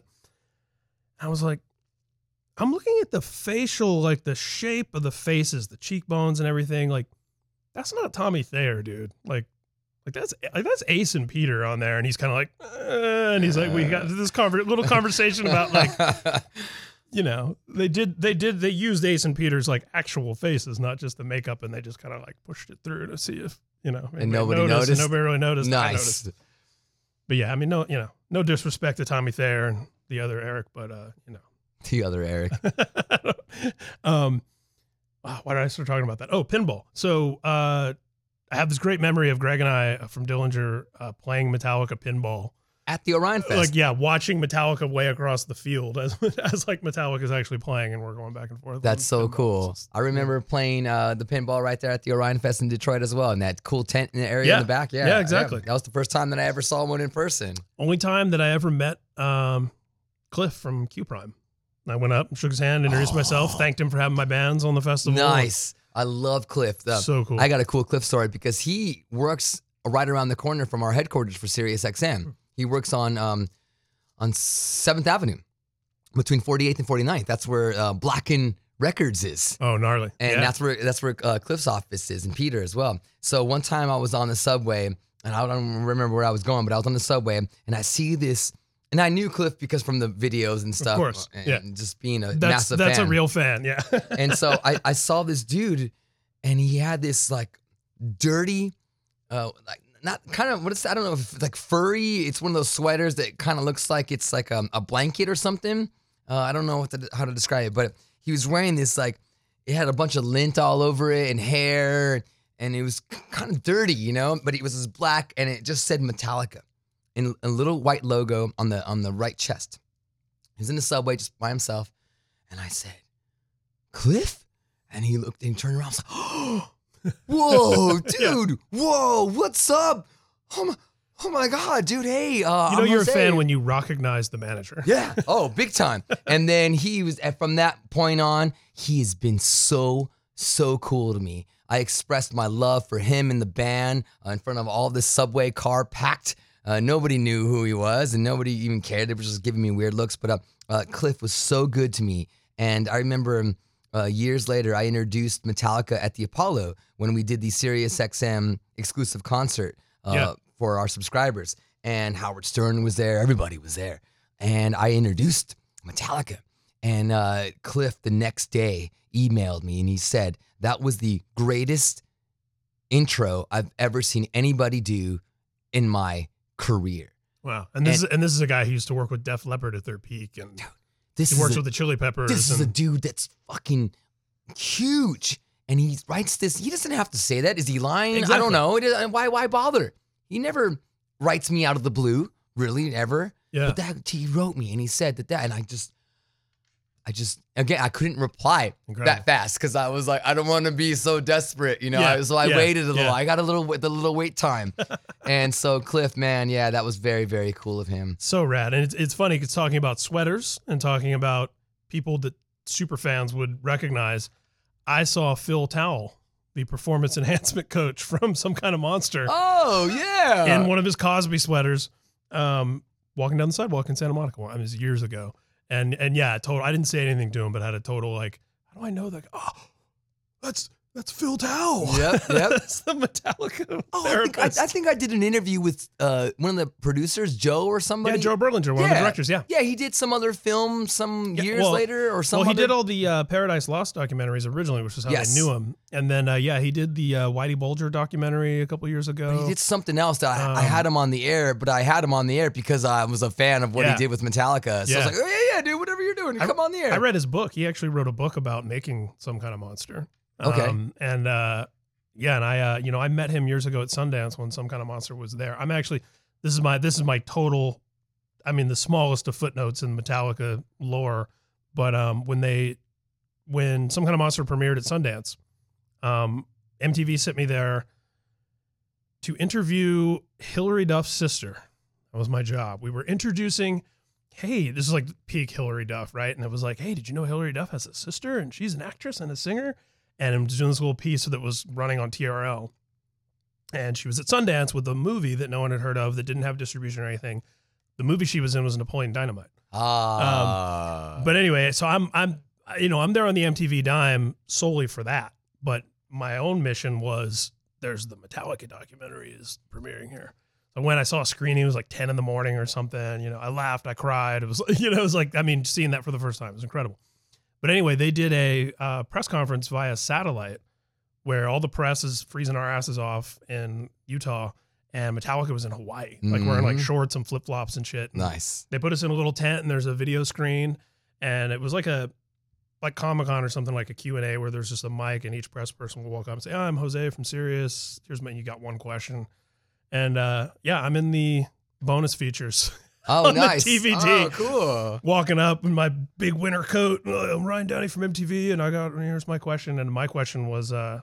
I was like, I'm looking at the facial, like the shape of the faces, the cheekbones and everything. Like, that's not Tommy Thayer, dude. Like, like that's like that's Ace and Peter on there, and he's kind of like, uh, and he's like, we got this conver- little conversation about like, you know, they did they did they used Ace and Peter's like actual faces, not just the makeup, and they just kind of like pushed it through to see if you know, And nobody noticed, noticed? And nobody really noticed. I Nice. noticed. But yeah, I mean, no, you know, no disrespect to Tommy Thayer and the other Eric, but uh, you know. The other Eric. um, wow, why did I start talking about that? Oh, pinball. So uh, I have this great memory of Greg and I from Dillinger uh, playing Metallica pinball. At the Orion Fest. Like, yeah, watching Metallica way across the field as, as like Metallica's actually playing and we're going back and forth. That's on so pinball. cool. It's just- I remember playing uh, the pinball right there at the Orion Fest in Detroit as well, in that cool tent in the area Yeah. in the back. Yeah, Yeah, exactly. That was the first time that I ever saw one in person. Only time that I ever met um, Cliff from Q Prime. I went up, shook his hand, introduced Oh. myself, thanked him for having my bands on the festival. Nice. I love Cliff. The- So cool. I got a cool Cliff story because he works right around the corner from our headquarters for Sirius X M. He works on um, on seventh Avenue between forty-eighth and forty-ninth. That's where uh, Blacken Records is. Oh, gnarly. And yeah. that's where that's where uh, Cliff's office is, and Peter as well. So one time I was on the subway, and I don't remember where I was going, but I was on the subway, and I see this, and I knew Cliff because from the videos and stuff. course, and yeah. just being a that's massive that's fan. a real fan, yeah. And so I, I saw this dude, and he had this like dirty, uh, like not kind of what is I don't know if it's like furry. It's one of those sweaters that kind of looks like it's like a, a blanket or something. Uh, I don't know what to, how to describe it, but he was wearing this like it had a bunch of lint all over it and hair, and it was kind of dirty, you know. But it was this black, and it just said Metallica in a little white logo on the on the right chest. He was in the subway just by himself, and I said, "Cliff?" And he looked and he turned around. I was like, "Oh, whoa, dude! Whoa, what's up? Oh my, oh my God, dude! Hey, uh, You know I'm you're Jose." a fan when you recognize the manager. Yeah. Oh, big time. And then he was, and from that point on, he has been so, so cool to me. I expressed my love for him and the band uh, in front of all this subway car packed. Uh, nobody knew who he was, and nobody even cared. They were just giving me weird looks. But uh, uh, Cliff was so good to me. And I remember um, uh, years later, I introduced Metallica at the Apollo when we did the Sirius X M exclusive concert uh, Yeah. for our subscribers. And Howard Stern was there. Everybody was there. And I introduced Metallica. And uh, Cliff, the next day, emailed me, and he said, that was the greatest intro I've ever seen anybody do in my career. Wow. And this And- is and this is a guy who used to work with Def Leppard at their peak, and This he is works a, with the Chili Peppers. this is a and, dude that's fucking huge, and he writes this. He doesn't have to say that. Is he lying? I Exactly. don't know. It is, why? Why bother? He never writes me out of the blue, really, ever. yeah. But that he wrote me, and he said that that, and I just, I just again, I couldn't reply Incredible. that fast because I was like, I don't want to be so desperate, you know. Yeah, I, so I yeah, waited a little. yeah. I got a little, the little wait time, and so Cliff, man, yeah, that was very, very cool of him. So rad. And it's, it's funny because talking about sweaters and talking about people that super fans would recognize, I saw Phil Towell, the performance enhancement coach from Some Kind of Monster, Oh yeah, in one of his Cosby sweaters, um, walking down the sidewalk in Santa Monica. I mean, it was years ago. And and yeah, total. I didn't say anything to him, but had a total like, how do I know that? Oh, that's that's Phil Towell. Yep, yep. That's the Metallica Oh, I think I, I therapist. think I did an interview with uh, one of the producers, Joe or somebody. Yeah, Joe Berlinger, one of the directors. Yeah. Yeah, he did some other film some Yeah, years well- later or some Well, he other- did all the uh, Paradise Lost documentaries originally, which is how Yes. I knew him. And then, uh, yeah, he did the uh, Whitey Bulger documentary a couple years ago. He did something else that I, I Um, had him on the air, but I had him on the air because I was a fan of what Yeah. he did with Metallica. So I Yeah. was like, oh, yeah, yeah, dude, whatever you're doing, I- come on the air. I read his book. He actually wrote a book about making Some Kind of Monster. Okay. Um, and uh, yeah, and I, uh, you know, I met him years ago at Sundance when Some Kind of Monster was there. I'm actually, this is my, this is my total, I mean, the smallest of footnotes in Metallica lore. But um, when they, when Some Kind of Monster premiered at Sundance, um, M T V sent me there to interview Hillary Duff's sister. That was my job. We were introducing, hey, this is like peak Hillary Duff, right? And it was like, hey, did you know Hillary Duff has a sister and she's an actress and a singer? And I'm doing this little piece that was running on T R L. And she was at Sundance with a movie that no one had heard of that didn't have distribution or anything. The movie she was in was Napoleon Dynamite. Ah. But anyway, so I'm I'm you know, I'm there on the M T V dime solely for that. But my own mission was there's the Metallica documentary is premiering here. So when I saw a screening, it was like ten in the morning or something. You know, I laughed, I cried. It was, you know, it was like, I mean, seeing that for the first time, it was incredible. But anyway, they did a uh, press conference via satellite where all the press is freezing our asses off in Utah, and Metallica was in Hawaii, like wearing like Mhm. shorts and flip flops and shit. And Nice. they put us in a little tent, and there's a video screen, and it was like a like Comic-Con or something, like a Q and A where there's just a mic, and each press person will walk up and say, oh, I'm Jose from Sirius. Here's my, you got one question. And uh, yeah, I'm in the bonus features. Oh, on the nice. T V D. Oh, cool. Walking up in my big winter coat. "Oh, I'm Ryan Downey from M T V, and I got, here's my question. And my question was, uh,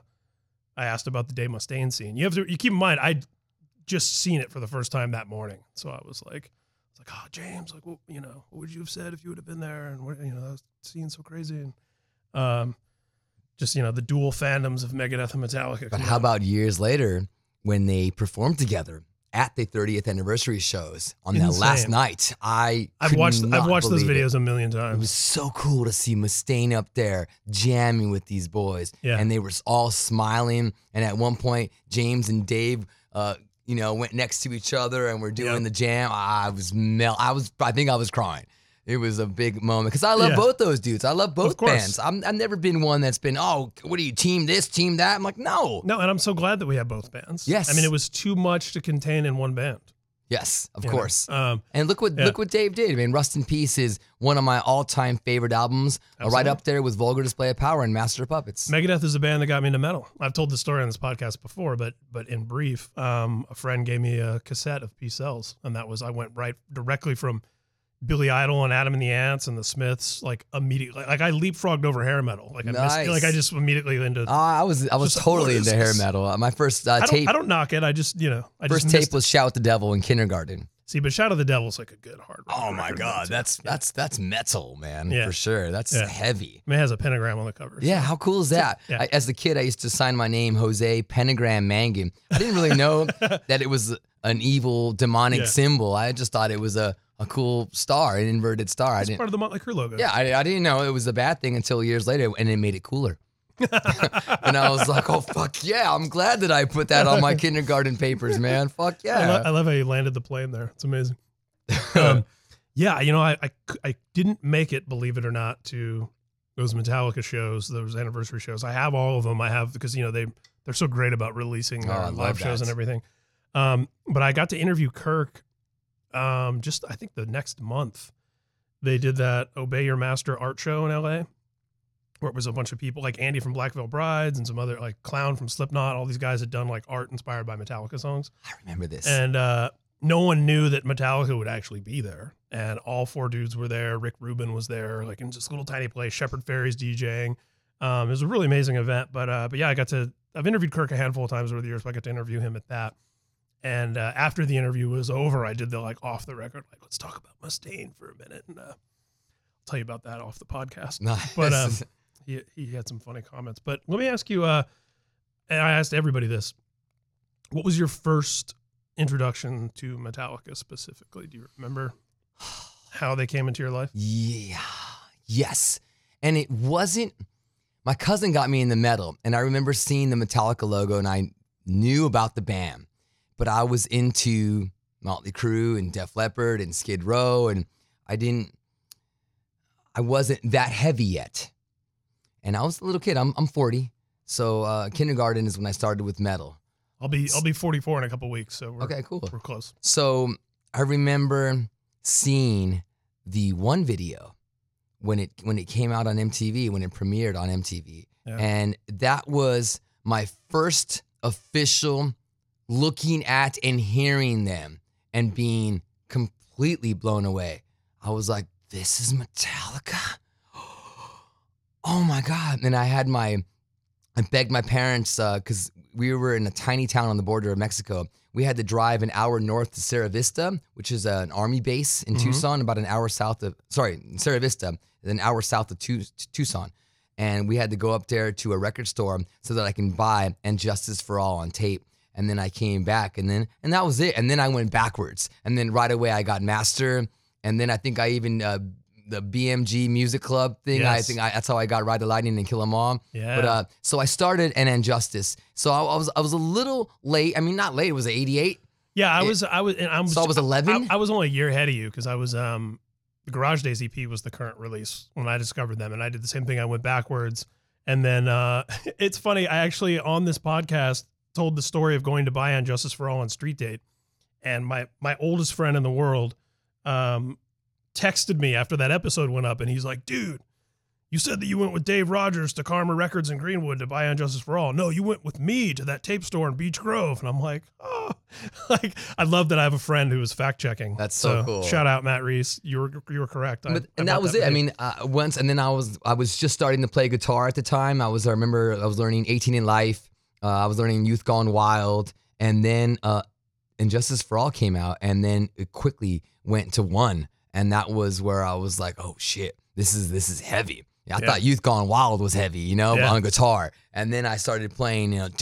I asked about the Dave Mustaine scene. You have to, you keep in mind, I'd just seen it for the first time that morning. So I was like, I was like, oh, James, like, what, you know, what would you have said if you would have been there? And what, you know, that scene's so crazy. And um, just, you know, the dual fandoms of Megadeth and Metallica. But come how out. about years later when they performed together at the thirtieth anniversary shows on that Insane. last night? I I've could watched, I've not watched those believe it. videos a million It times. was so cool to see Mustaine up there jamming with these boys. Yeah. And they were all smiling. And at one point, James and Dave, uh, you know, went next to each other and were doing Yep. the jam. I was mel. I was. I think I was crying. It was a big moment because I love Yeah. both those dudes. I love both Of course. bands. I'm, I've never been one that's been, oh, what do you team this, team that? I'm like, no. No, and I'm so glad that we have both bands. Yes. I mean, it was too much to contain in one band. Yes, of you know? course. Um, And look what Yeah. look what Dave did. I mean, Rust in Peace is one of my all-time favorite albums, uh, right Absolutely. up there with Vulgar Display of Power and Master of Puppets. Megadeth is a band that got me into metal. I've told the story on this podcast before, but but in brief, um, a friend gave me a cassette of Peace Cells, and that was I went right directly from Billy Idol and Adam and the Ants and the Smiths, like immediately. Like I leapfrogged over hair metal. Like I missed, Nice. like I just immediately into. Uh, I was I was Just like, totally what is into hair this? metal. Uh, my first uh, I don't tape I don't knock it. I just you know I first just tape missed was Shout the Devil in kindergarten. See, but Shout of the Devil's like a good hard rock. Oh my record, God, too. that's Yeah. that's that's metal, man, Yeah. for sure. That's Yeah. heavy. I mean, it has a pentagram on the cover. Yeah, how cool is that? Yeah. I, as a kid, I used to sign my name Jose Pentagram Mangan. I didn't really know that it was an evil demonic Yeah. symbol. I just thought it was a, a cool star, an inverted star. I It's didn't. part of the Motley Crue logo. Yeah, I, I didn't know it was a bad thing until years later, and it made it cooler. And I was like, oh, fuck yeah. I'm glad that I put that on my kindergarten papers, man. Fuck I, lo- I yeah. love how you landed the plane there. It's amazing. Um, yeah, you know, I, I c- I didn't make it, believe it or not, to those Metallica shows, those anniversary shows. I have all of them. I have because you know they they're so great about releasing Oh, their I live love shows that. and everything. Um, but I got to interview Kirk. Um, just I think the next month, they did that Obey Your Master art show in L A, where it was a bunch of people like Andy from Black Veil Brides and some other like Clown from Slipknot. All these guys had done like art inspired by Metallica songs. I remember this. And uh, no one knew that Metallica would actually be there. And all four dudes were there. Rick Rubin was there, like in just a little tiny place. Shepard Fairey's DJing. Um, it was a really amazing event. But uh, but yeah, I got to, I've interviewed Kirk a handful of times over the years, but I got to interview him at that. And uh, after the interview was over, I did the like off the record, like, let's talk about Mustaine for a minute. And uh, I'll tell you about that off the podcast. Nice. But um, he, he had some funny comments. But let me ask you, uh, and I asked everybody this, what was your first introduction to Metallica specifically? Do you remember how they came into your life? Yeah. Yes. And it wasn't, my cousin got me in the metal, and I remember seeing the Metallica logo, and I knew about the band, but I was into Motley Crue and Def Leppard and Skid Row, and I didn't, I wasn't that heavy yet. And I was a little kid. I'm I'm forty. So uh, kindergarten is when I started with metal. I'll be I'll be forty-four in a couple weeks, so we're, Okay, cool. we're close. So I remember seeing the one video when it when it came out on M T V, when it premiered on M T V. Yeah. And that was my first official looking at and hearing them and being completely blown away. I was like, this is Metallica? Oh my God. And I had my, I begged my parents, because uh, we were in a tiny town on the border of Mexico. We had to drive an hour north to Cerro Vista, which is uh, an army base in Mhm. Tucson, about an hour south of, sorry, Cerro Vista, an hour south of Tu- Tucson. And we had to go up there to a record store so that I can buy And Justice for All on tape. And then I came back, and then, and that was it. And then I went backwards. And then right away I got Master. And then I think I even, uh, the B M G Music Club thing, I Yes. think I, that's how I got Ride the Lightning and Kill 'Em All. Yeah. But uh, so I started an Injustice. So I, I was I was a little late. I mean, not late. It was eighty-eight. yeah, I it- was I was and I was So I was eleven? I, I was only a year ahead of you because I was um the Garage Days E P was the current release when I discovered them, and I did the same thing. I went backwards, and then uh, it's funny. I actually on this podcast told the story of going to buy And Justice for All on Street Date, and my my oldest friend in the world um, texted me after that episode went up, and he's like, "Dude, you said that you went with Dave Rogers to Karma Records in Greenwood to buy And Justice for All. No, you went with me to that tape store in Beech Grove." And I'm like, oh, like I love that I have a friend who is fact checking. That's so cool. Shout out Matt Reese. You were you were correct. I- But, I and bought that was it. I tape. mean, uh, once, and then I was I was just starting to play guitar at the time. I was I remember I was learning eighteen in Life. Uh, I was learning Youth Gone Wild, and then uh, Injustice for All came out, and then it quickly went to one, and that was where I was like, oh shit, this is this is heavy. I Yeah. thought Youth Gone Wild was heavy, you know, Yeah. on guitar, and then I started playing, you know,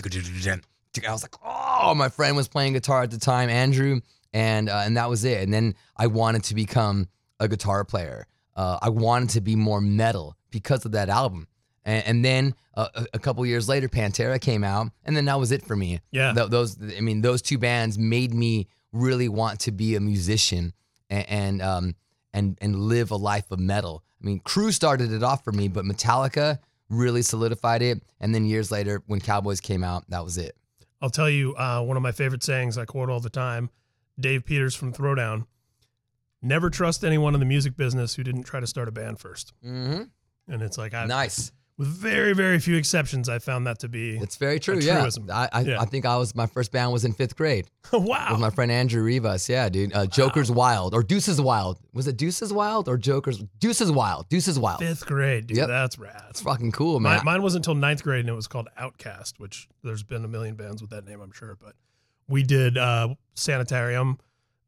I was like, oh, my friend was playing guitar at the time, Andrew, and uh, and that was it. And then I wanted to become a guitar player. Uh, I wanted to be more metal because of that album. And, and then uh, a, a couple years later, Pantera came out, and then that was it for me. Yeah. Th- those, I mean, those two bands made me really want to be a musician and and um and and live a life of metal. I mean, Crue started it off for me, but Metallica really solidified it. And then years later, when Cowboys came out, that was it. I'll tell you uh, one of my favorite sayings I quote all the time. Dave Peters from Throwdown. Never trust anyone in the music business who didn't try to start a band first. Mm-hmm. And it's like I Nice. with very very few exceptions, I found that to be It's very true. a Yeah. truism. I I, Yeah. I think I was my first band was in fifth grade wow. with my friend Andrew Rivas. Yeah, dude. Uh, Joker's Wild or Deuces Wild. Was it Deuces Wild or Joker's Deuces Wild? Deuces Wild. Fifth grade, dude. Yep. That's rad. It's fucking cool, man. Mine, mine wasn't until ninth grade, and it was called Outcast, which there's been a million bands with that name, I'm sure. But we did uh, Sanitarium,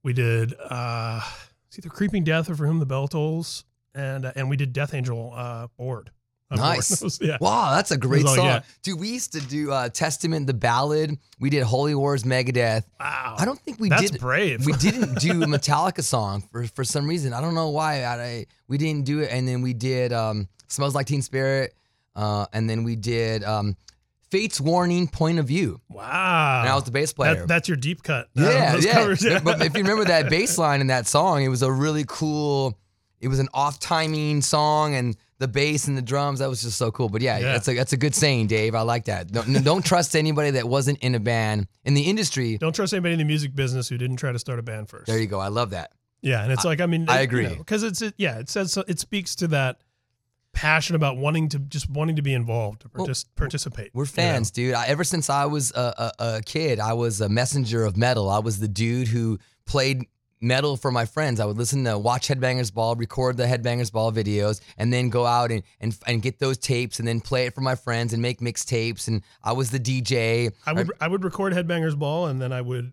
We did uh, it's either Creeping Death or For Whom the Bell Tolls, and uh, and we did Death Angel uh, Bored. On Nice. Bored. yeah. Wow, that's a great all- song. yeah. Dude, we used to do uh, Testament, the ballad. We did Holy Wars, Megadeth. Wow. I don't think we That's did. brave. We didn't do a Metallica song for, for some reason. I don't know why. I, I we didn't do it. And then we did um, Smells Like Teen Spirit. Uh, and then we did um, Fate's Warning, Point of View. Wow. And I was the bass player. That, that's your deep cut. uh, yeah, those yeah. covers, yeah. But if you remember that bass line in that song, it was a really cool. It was an off-timing song, and the bass and the drums, that was just so cool. But yeah, Yeah. that's a that's a good saying, Dave. I like that. Don't, don't trust anybody that wasn't in a band in the industry. Don't trust anybody in the music business who didn't try to start a band first. There you go. I love that. Yeah, and it's like I mean, I it- agree. you know, because it's it, yeah, it says it speaks to that passion about wanting to just wanting to be involved, to Well, partic- participate. We're you know? fans, dude. I, ever since I was a, a, a kid, I was a messenger of metal. I was the dude who played metal for my friends. I would listen to watch Headbangers Ball, record the Headbangers Ball videos, and then go out and, and and get those tapes and then play it for my friends and make mixtapes. And I was the D J. I would I would record Headbangers Ball, and then I would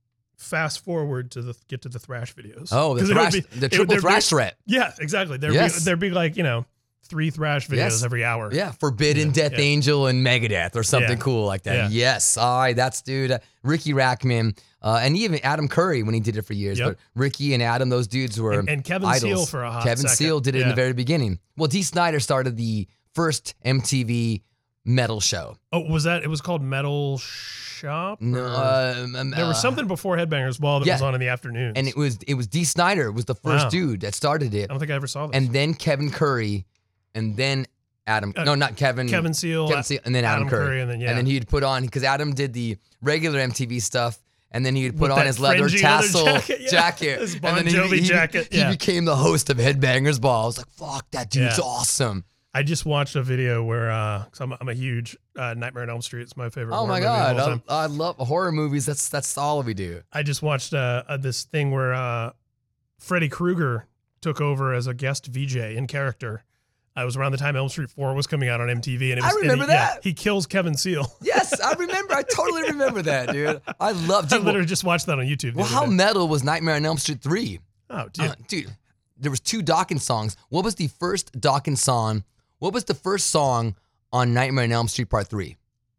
fast forward to the get to the thrash videos. Oh, the 'Cause it would thrash, be- the it- triple there'd be- thrash threat. Yeah, exactly. There'd Yes. be there'd be like you know three thrash videos Yes. every hour. Yeah, Forbidden, Yeah, Death yeah. Angel, and Megadeth or something Yeah. cool like that. Yeah. Yes, I that's dude. Uh, Ricky Rackman, uh, and even Adam Curry when he did it for years. Yep. But Ricky and Adam, those dudes were And- and Kevin idols. Seal for a hot Kevin second. Seal did it in Yeah. the very beginning. Well, Dee Snider started the first M T V metal show. Oh, was that? It was called Metal Shop. No, Or- um, um, there was uh, something before Headbangers Ball that yeah. was on in the afternoons, and it was it was Dee Snider was the first Wow. dude that started it, I don't think I ever saw this. and then Kevin Curry, and then Adam. Uh, no, not Kevin. Kevin Seal, Kevin Seal, and then Adam, Adam Curry. Curry, and then, yeah. and then he'd put on because Adam did the regular M T V stuff, and then he'd put With on that his leather fringy leather tassel jacket, yeah. jacket, His and Bon then he, Jovi he, jacket, he yeah. became the host of Headbangers Ball. I was like, "Fuck, that dude's Yeah. awesome!" I just watched a video where, uh, cause I'm, I'm a huge uh, Nightmare on Elm Street. It's my favorite. Oh horror my movie of god, all time. I, I love horror movies. That's that's all we do. I just watched uh, uh, this thing where uh, Freddy Krueger took over as a guest V J in character. I was around the time Elm Street four was coming out on M T V, and it I was, and remember he, yeah, that. he kills Kevin Seal. Yes, I remember. I totally remember that, dude. I love. I Dude, literally just watched that on YouTube. the well, other how day. metal was Nightmare on Elm Street three? Oh, dude. Uh, dude, there was two Dawkins songs. What was the first Dawkins song? What was the first song on Nightmare on Elm Street Part Three?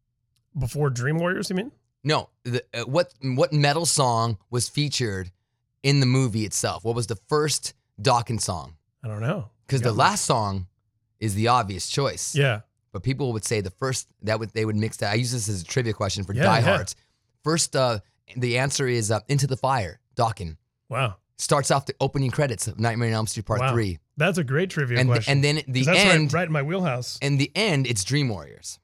Before Dream Warriors, you mean? No, the, uh, what what metal song was featured in the movie itself? What was the first Dawkins song? I don't know. Because You the got me. last song is the obvious choice. Yeah. But people would say the first that would they would mix that. I use this as a trivia question for Yeah, yeah. diehards. First, uh, the answer is uh, Into the Fire. Dawkins Wow. starts off the opening credits of Nightmare on Elm Street Part Wow. Three, That's a great trivia and question. and then the 'Cause that's end. right, right in my wheelhouse. And the end, it's Dream Warriors.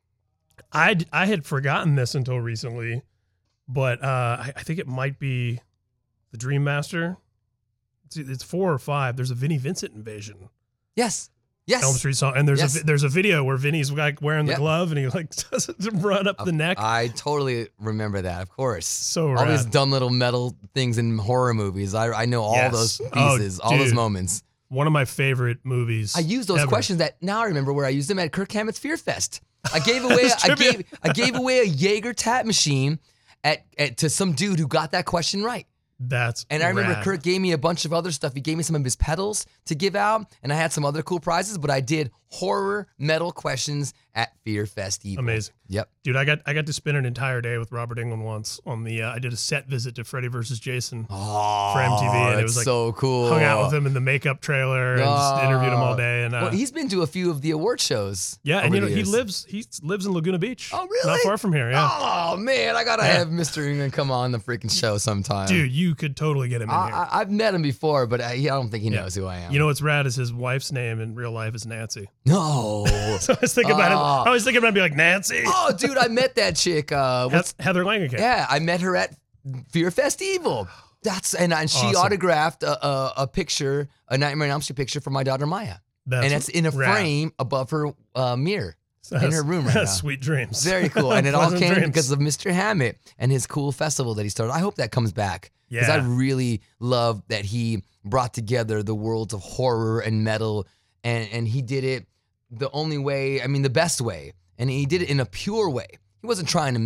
I I had forgotten this until recently, but uh, I, I think it might be the Dream Master. It's, it's four or five. There's a Vinnie Vincent invasion Yes. Yes. Elm Street song, and there's Yes. a vi- there's a video where Vinny's like wearing the Yep. glove and he like does it to run up the neck. I totally remember that, of course. So all rad. these dumb little metal things in horror movies. I, I know all Yes. those Oh, pieces, all those dude. moments. One of my favorite movies. I use those ever. questions that now I remember where I used them at Kirk Hammett's Fear Fest. I gave away It's I trivia. gave I gave away a Jaeger tap machine at, at to some dude who got that question right. That's And I remember rad. Kurt gave me a bunch of other stuff. He gave me some of his pedals to give out, and I had some other cool prizes, but I did horror metal questions at Fear Fest Evil. Amazing. Yep. Dude, I got I got to spend an entire day with Robert Englund once on the. Uh, I did a set visit to Freddy versus Jason Oh, for M T V, and it that's was like so cool. hung out with him in the makeup trailer and just interviewed him all day. And uh, Well, he's been to a few of the award shows. yeah, and over you know the he years. lives he lives in Laguna Beach. Oh, really? Not far from here. Yeah, Oh man, I gotta Yeah. have Mister England come on the freaking show sometime. dude, you could totally get him in I, here. I, I've met him before, but I, I don't think he Yeah. knows who I am. You know what's rad is his wife's name in real life is Nancy. no. So I was thinking about him. Oh. I was thinking about him being like Nancy. Oh, dude, I met that chick. Uh, what's, That's Heather Langenkamp. yeah, I met her at Fear Fest Evil. That's and, and she Awesome. autographed a, a, a picture, a Nightmare on Elm Street picture for my daughter Maya, That's and it's in a rad. frame above her uh, mirror in That's- her room right now. Sweet dreams. Very cool, and it all Pleasant came dreams. because of Mister Hammett and his cool festival that he started. I hope that comes back because I Yeah. really love that he brought together the worlds of horror and metal, and and he did it the only way. I mean, the best way, and he did it in a pure way. He wasn't trying to,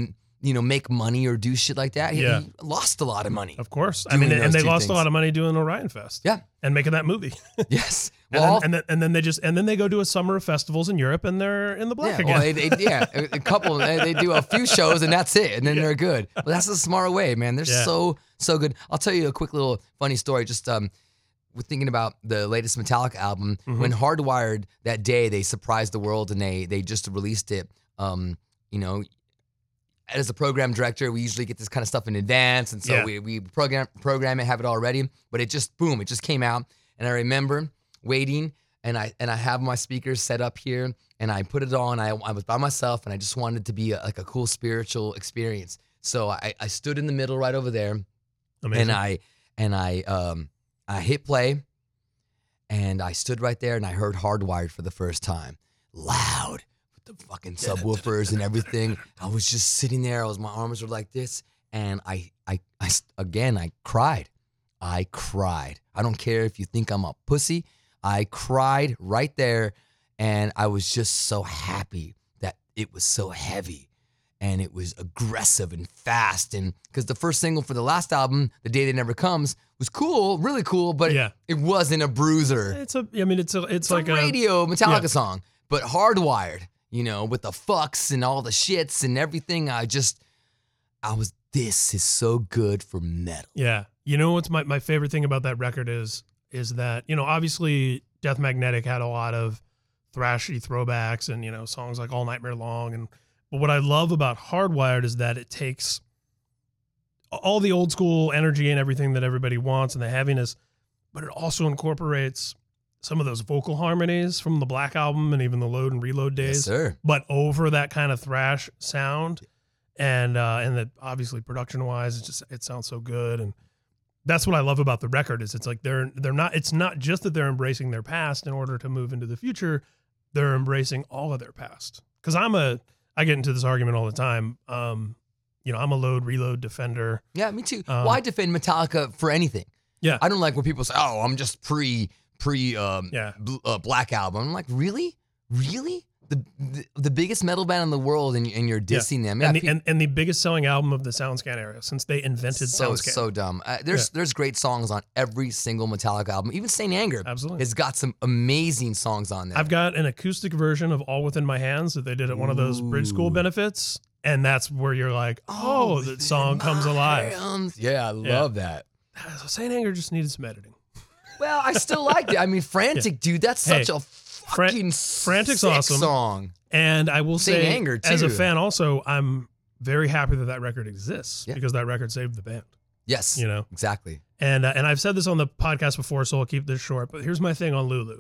you know, make money or do shit like that. He, Yeah. he lost a lot of money. Of course. I doing mean, and those they two lost things. a lot of money doing Orion Fest. Yeah. And making that movie. Yes. And, Well, then, and then and then they just and then they go do a summer of festivals in Europe and they're in the black yeah, again. well, they, they, yeah, a, a couple. They, they do a few shows and that's it, and then they're good. Well, that's a smart way, man. They're Yeah. so so good. I'll tell you a quick little funny story. Just um, we're thinking about the latest Metallica album. Mhm. When Hardwired that day, they surprised the world and they they just released it. Um, you know. As a program director, we usually get this kind of stuff in advance, and so Yeah. we we program program it, have it all ready. But it just boom, it just came out, and I remember waiting, and I and I have my speakers set up here, and I put it on. I I was by myself, and I just wanted it to be a, like a cool spiritual experience. So I I stood in the middle right over there, Amazing. and I and I um I hit play, and I stood right there, and I heard Hardwired for the first time, loud. The fucking subwoofers and everything. I was just sitting there. I was, my arms were like this, and I, I, I, again, I cried. I cried. I don't care if you think I'm a pussy. I cried right there, and I was just so happy that it was so heavy, and it was aggressive and fast. And because the first single for the last album, "The Day That Never Comes," was cool, really cool, but Yeah. it wasn't a bruiser. It's a I mean it's a it's, It's like a radio Metallica yeah. song, but Hardwired. You know, with the fucks and all the shits and everything, I just, I was, this is so good for metal. Yeah. You know what's my, my favorite thing about that record is is that, you know, obviously Death Magnetic had a lot of thrashy throwbacks and, you know, songs like All Nightmare Long. And but what I love about Hardwired is that it takes all the old school energy and everything that everybody wants and the heaviness, but it also incorporates some of those vocal harmonies from the Black Album and even the Load and Reload days. Yes, sir. But over that kind of thrash sound, and uh, and that obviously production wise, it just it sounds so good, and that's what I love about the record is it's like they're they're not it's not just that they're embracing their past in order to move into the future, they're embracing all of their past. Because I'm a I get into this argument all the time. Um, you know, I'm a Load Reload defender. Yeah, me too. Um, Why defend Metallica for anything? Yeah, I don't like when people say, "Oh, I'm just pre pre um, Yeah. bl- uh, Black Album." I'm like, really, really, the the, the biggest metal band in the world, and, and you're dissing them. Yeah, and, the, pe- and and the biggest selling album of the SoundScan era since they invented so SoundScan. so dumb. Uh, there's there's great songs on every single Metallica album. Even Saint Anger Absolutely. has got some amazing songs on there. I've got an acoustic version of All Within My Hands that they did at one of those bridge school Ooh. benefits. And that's where you're like, oh, the song comes alive. Hands. Yeah, I Yeah. love that. So Saint Anger just needed some editing. Well, I still liked it. I mean, Frantic, dude, that's Hey, such a Fran- fucking Frantic's sick awesome. song. And I will Saint say, Anger, as a too. fan also, I'm very happy that that record exists Yeah. because that record saved the band, Yes, you know? exactly. And uh, and I've said this on the podcast before, so I'll keep this short. But here's my thing on Lulu.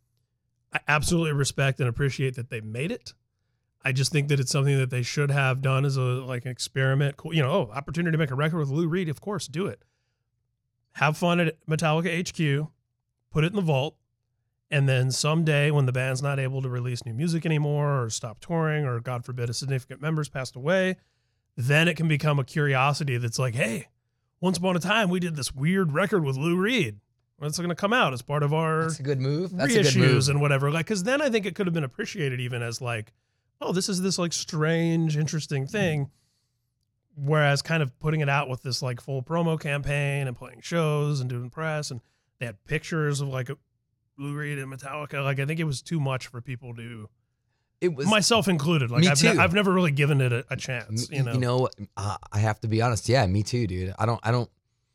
I absolutely respect and appreciate that they made it. I just think that it's something that they should have done as a like an experiment. Cool, you know, oh, opportunity to make a record with Lou Reed. Of course, do it. Have fun at Metallica H Q. Put it in the vault. And then someday when the band's not able to release new music anymore or stop touring or God forbid a significant member's passed away, then it can become a curiosity that's like, hey, once upon a time we did this weird record with Lou Reed. It's going to come out as part of our That's a good move. That's a good move. reissues and whatever. Like, because then I think it could have been appreciated even as like, oh, this is this like strange, interesting thing. Whereas kind of putting it out with this like full promo campaign and playing shows and doing press, and they had pictures of like a Lou Reed and Metallica. Like, I think it was too much for people to, It was myself included. Like, Me I've, ne- too. I've never really given it a, a chance. You know, You know, uh, I have to be honest. Yeah, me too, dude. I don't. I don't.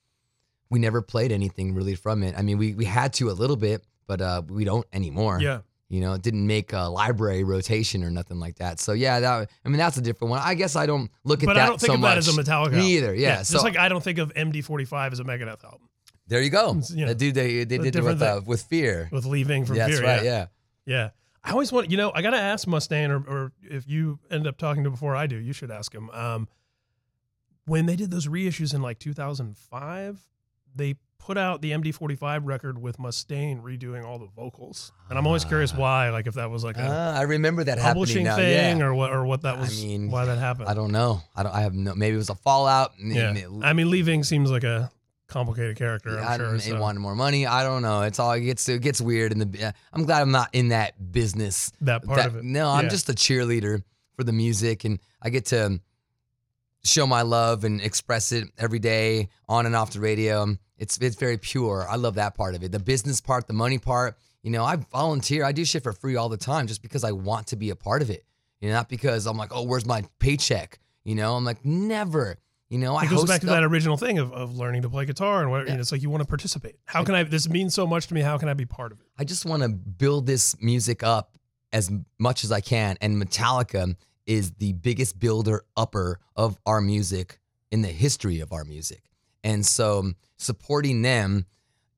We never played anything really from it. I mean, we we had to a little bit, but uh, we don't anymore. yeah. You know, it didn't make a library rotation or nothing like that. So yeah, that I mean that's a different one. I guess I don't look at But that I don't think so of much. that as a Metallica album. Me either. Yeah. Just so like I don't think of M D forty-five as a Megadeth album there you go. you know, the dude they, they a did it different with uh, thing. with Fear. with Leaving from Yeah, that's Fear. right. Yeah. Yeah. I always want, you know, I got to ask Mustaine, or, or if you end up talking to him before I do, you should ask him. Um, when they did those reissues in like two thousand five, they put out the M D forty-five record with Mustaine redoing all the vocals. And I'm always curious why, like if that was like a Uh, I remember that happening publishing now. thing Yeah. or what, or what that I was, mean, why that happened. I don't know. I don't. I have no. Maybe it was a fallout. and- yeah. and it- I mean, Leaving seems like a complicated character, I I'm sure. don't, they so wanted more money. I don't know. It's all it gets it gets weird. In the I'm glad I'm not in that business. that part That- of it. No, I'm Yeah. just a cheerleader for the music, and I get to show my love and express it every day on and off the radio. It's it's very pure. I love that part of it. The business part, the money part. You know, I volunteer. I do shit for free all the time just because I want to be a part of it. You know, not because I'm like, oh, where's my paycheck? You know, I'm like, never. You know, I it goes host back to up- that original thing of, of learning to play guitar and what, Yeah. you know, it's like you want to participate. How can I, this means so much to me. How can I be part of it? I just want to build this music up as much as I can. And Metallica is the biggest builder upper of our music in the history of our music. And so supporting them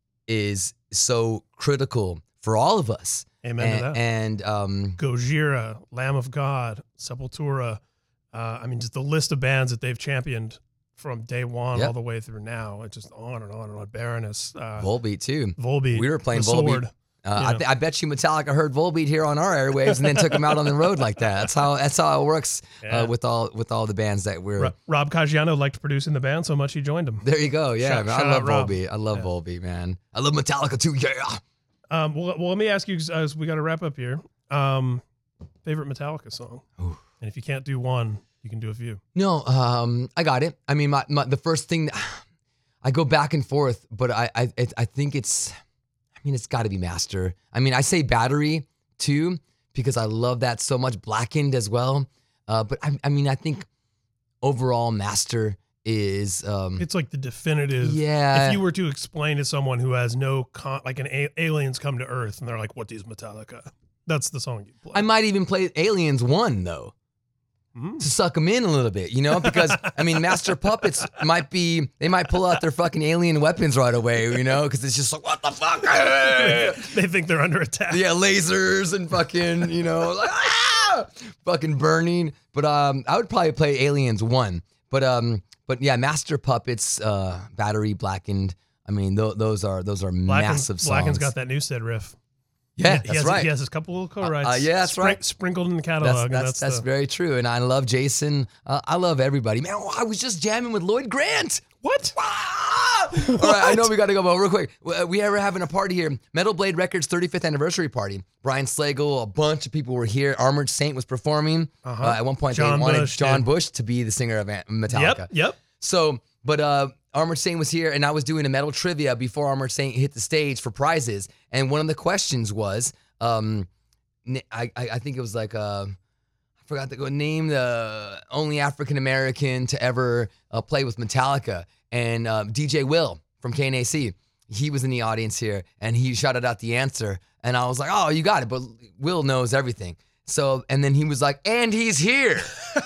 is so critical for all of us. Amen and, to that. And um, Gojira, Lamb of God, Sepultura. Uh, I mean, just the list of bands that they've championed from day one Yep. all the way through now. It's just on and on and on. Baroness, uh, Volbeat too. Volbeat. We were playing the Volbeat. Sword. Uh, Yeah. I, th- I bet you Metallica heard Volbeat here on our airwaves and then took them out on the road like that. That's how that's how it works Yeah. uh, with all with all the bands that we're. Ro- Rob Caggiano liked producing the band so much he joined them. There you go. Yeah, Shout- man, shout I love out Rob. Volbeat. I love Yeah. Volbeat, man. I love Metallica too. Yeah. Um, well, well, let me ask you, as we got to wrap up here, um, favorite Metallica song? Ooh. And if you can't do one, you can do a few. No, um, I got it. I mean, my, my the first thing I go back and forth, but I I it, I think it's. I mean, it's got to be Master. I mean, I say Battery too because I love that so much. Blackened as well, uh, but I, I mean, I think overall Master is. Um, It's like the definitive. yeah. If you were to explain to someone who has no, con- like an a- aliens come to Earth and they're like, what is Metallica? That's the song you play. I might even play Aliens one though. Mm. To suck them in a little bit, you know, because I mean, Master Puppets might be, they might pull out their fucking alien weapons right away, you know, because it's just like, what the fuck? They think they're under attack. Yeah, lasers and fucking, you know, like, ah! fucking burning. But um, I would probably play Aliens one. But um, but yeah, Master Puppets, uh, Battery, Blackened. I mean, th- those are those are massive songs. Blacken's got that Newstead riff. Yeah, he that's has, right. He has his couple of co-writes. Uh, uh, yeah, that's sprin- right. Sprinkled in the catalog. That's and that's, that's, that's the, very true, and I love Jason. Uh, I love everybody, man. I was just jamming with Lloyd Grant. What? Ah! All right, I know we got to go, but real quick, we we ever having a party here? Metal Blade Records thirty-fifth anniversary party. Brian Slagle, a bunch of people were here. Armored Saint was performing. Uh-huh. Uh, at one point, John they wanted Bush John did. Bush to be the singer of Ant- Metallica. Yep, yep. So, but uh, Armored Saint was here, and I was doing a metal trivia before Armored Saint hit the stage for prizes. And one of the questions was, um, n- I, I I think it was like, uh, I forgot to go name the only African American to ever uh, play with Metallica, and uh, D J Will from K N A C. He was in the audience here, and he shouted out the answer, and I was like, "Oh, you got it!" But Will knows everything. So, and then he was like, "And he's here."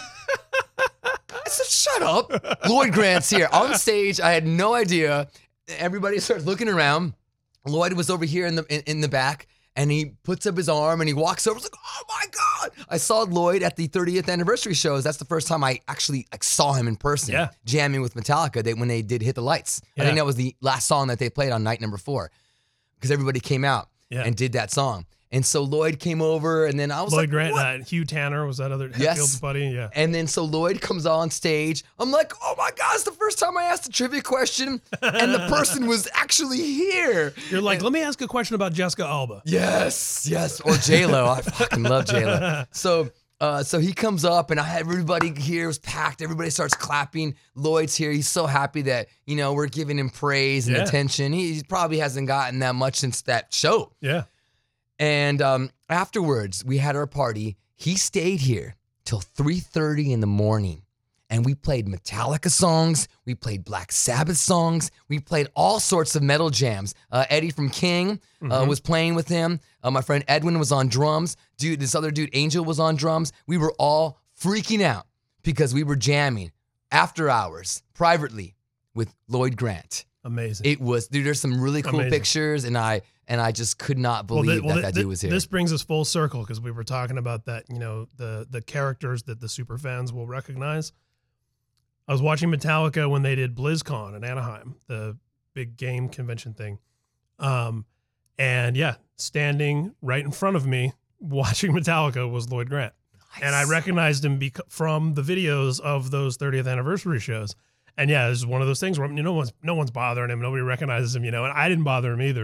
I said, shut up. Lloyd Grant's here on stage. I had no idea. Everybody starts looking around. Lloyd was over here in the in, in the back, and he puts up his arm and he walks over. It's like, oh my God. I saw Lloyd at the thirtieth anniversary shows. That's the first time I actually like, saw him in person, Yeah. jamming with Metallica they, when they did Hit the Lights. I Yeah. think that was the last song that they played on night number four because everybody came out Yeah. and did that song. And so Lloyd came over, and then I was Lloyd like, Grant, what? uh, Hugh Tanner was that other Yes. Hetfield's buddy. Yeah. And then so Lloyd comes on stage. I'm like, oh my God, it's the first time I asked a trivia question, and the person was actually here. You're like, let me ask a question about Jessica Alba. Yes, yes, or J-Lo. I fucking love J-Lo. So, uh, so he comes up, and I had everybody here was packed. Everybody starts clapping. Lloyd's here. He's so happy that you know we're giving him praise and Yeah. attention. He, he probably hasn't gotten that much since that show. Yeah. And um, afterwards, we had our party. He stayed here till three thirty in the morning. And we played Metallica songs. We played Black Sabbath songs. We played all sorts of metal jams. Uh, Eddie from King uh, Mhm. was playing with him. Uh, my friend Edwin was on drums. Dude, this other dude, Angel, was on drums. We were all freaking out because we were jamming after hours privately with Lloyd Grant. Amazing. It was, dude, there's some really cool Amazing. pictures, and I and I just could not Well, believe thi- well, that thi- that thi- dude was here. This brings us full circle because we were talking about that, you know, the the characters that the super fans will recognize. I was watching Metallica when they did BlizzCon in Anaheim, the big game convention thing. Um, and yeah, standing right in front of me watching Metallica was Lloyd Grant. And I recognized him bec- from the videos of those thirtieth anniversary shows. And yeah, this is one of those things where you know, no one's no one's bothering him. Nobody recognizes him, you know, and I didn't bother him either.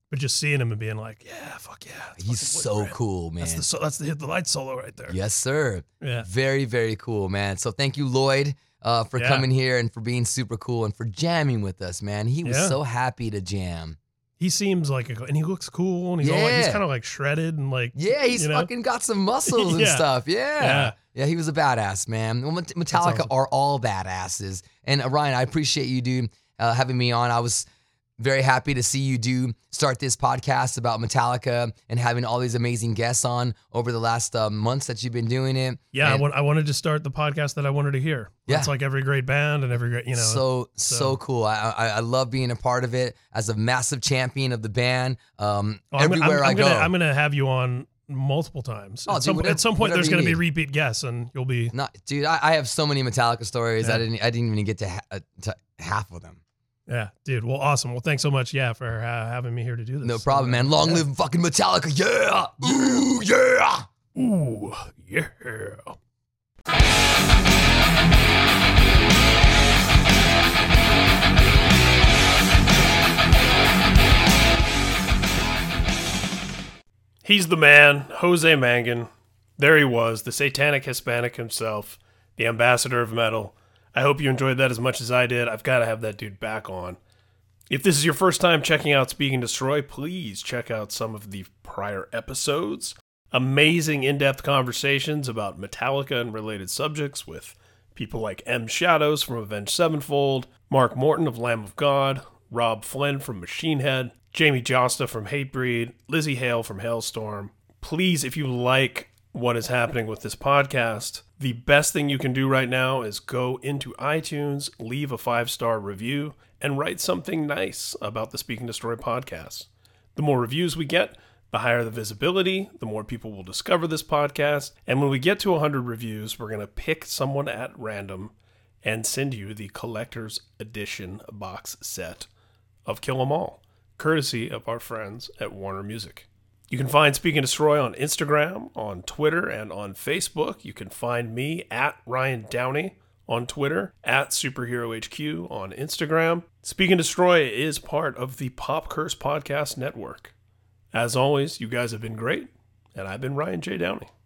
but just seeing him and being like, yeah, fuck yeah. He's so cool, man. That's the, so, that's the hit the light solo right there. Yes, sir. Yeah. Very, very cool, man. So thank you, Lloyd, uh, for Yeah. coming here and for being super cool and for jamming with us, man. He was Yeah. so happy to jam. He seems like, a, and he looks cool, and he's all like, he's Yeah. kind of like shredded and like, Yeah, he's you know? fucking got some muscles and Yeah. stuff. Yeah. Yeah. yeah. he was a badass, man. Well, Met- Metallica awesome. are all badasses. And uh, Ryan, I appreciate you, dude, uh, having me on. I was very happy to see you do start this podcast about Metallica and having all these amazing guests on over the last uh, months that you've been doing it. Yeah, I, And want, I wanted to start the podcast that I wanted to hear. Yeah. It's like every great band and every great, you know. so, so so- cool. I, I I love being a part of it as a massive champion of the band. Um, Oh, I'm- everywhere I'm, I'm I go. Gonna, I'm going to have you on multiple times. Oh, at, dude, some, whatever- at some point, whatever there's you going to be need. repeat guests, and you'll be. Not, dude, I, I have so many Metallica stories. I Yeah. didn't I didn't even get to, ha- uh, to half of them. Yeah, dude. Well, awesome. Well, thanks so much, yeah, for uh, having me here to do this. No problem, man. Long Yeah. live fucking Metallica. Yeah. Ooh, yeah. Ooh, yeah. He's the man, Jose Mangan. There he was, the satanic Hispanic himself, the ambassador of metal. I hope you enjoyed that as much as I did. I've got to have that dude back on. If this is your first time checking out Speak and Destroy, please check out some of the prior episodes. Amazing in-depth conversations about Metallica and related subjects with people like M. Shadows from Avenged Sevenfold, Mark Morton of Lamb of God, Rob Flynn from Machine Head, Jamie Josta from Hatebreed, Lizzie Hale from Hailstorm. Please, if you like what is happening with this podcast, the best thing you can do right now is go into iTunes, leave a five-star review, and write something nice about the Speak and Destroy podcast. The more reviews we get, the higher the visibility, the more people will discover this podcast. And when we get to one hundred reviews, we're going to pick someone at random and send you the collector's edition box set of Kill 'Em All, courtesy of our friends at Warner Music. You can find Speak and Destroy on Instagram, on Twitter, and on Facebook. You can find me at Ryan Downey on Twitter, at Superhero H Q on Instagram. Speak and Destroy is part of the Pop Curse Podcast Network. As always, you guys have been great, and I've been Ryan J. Downey.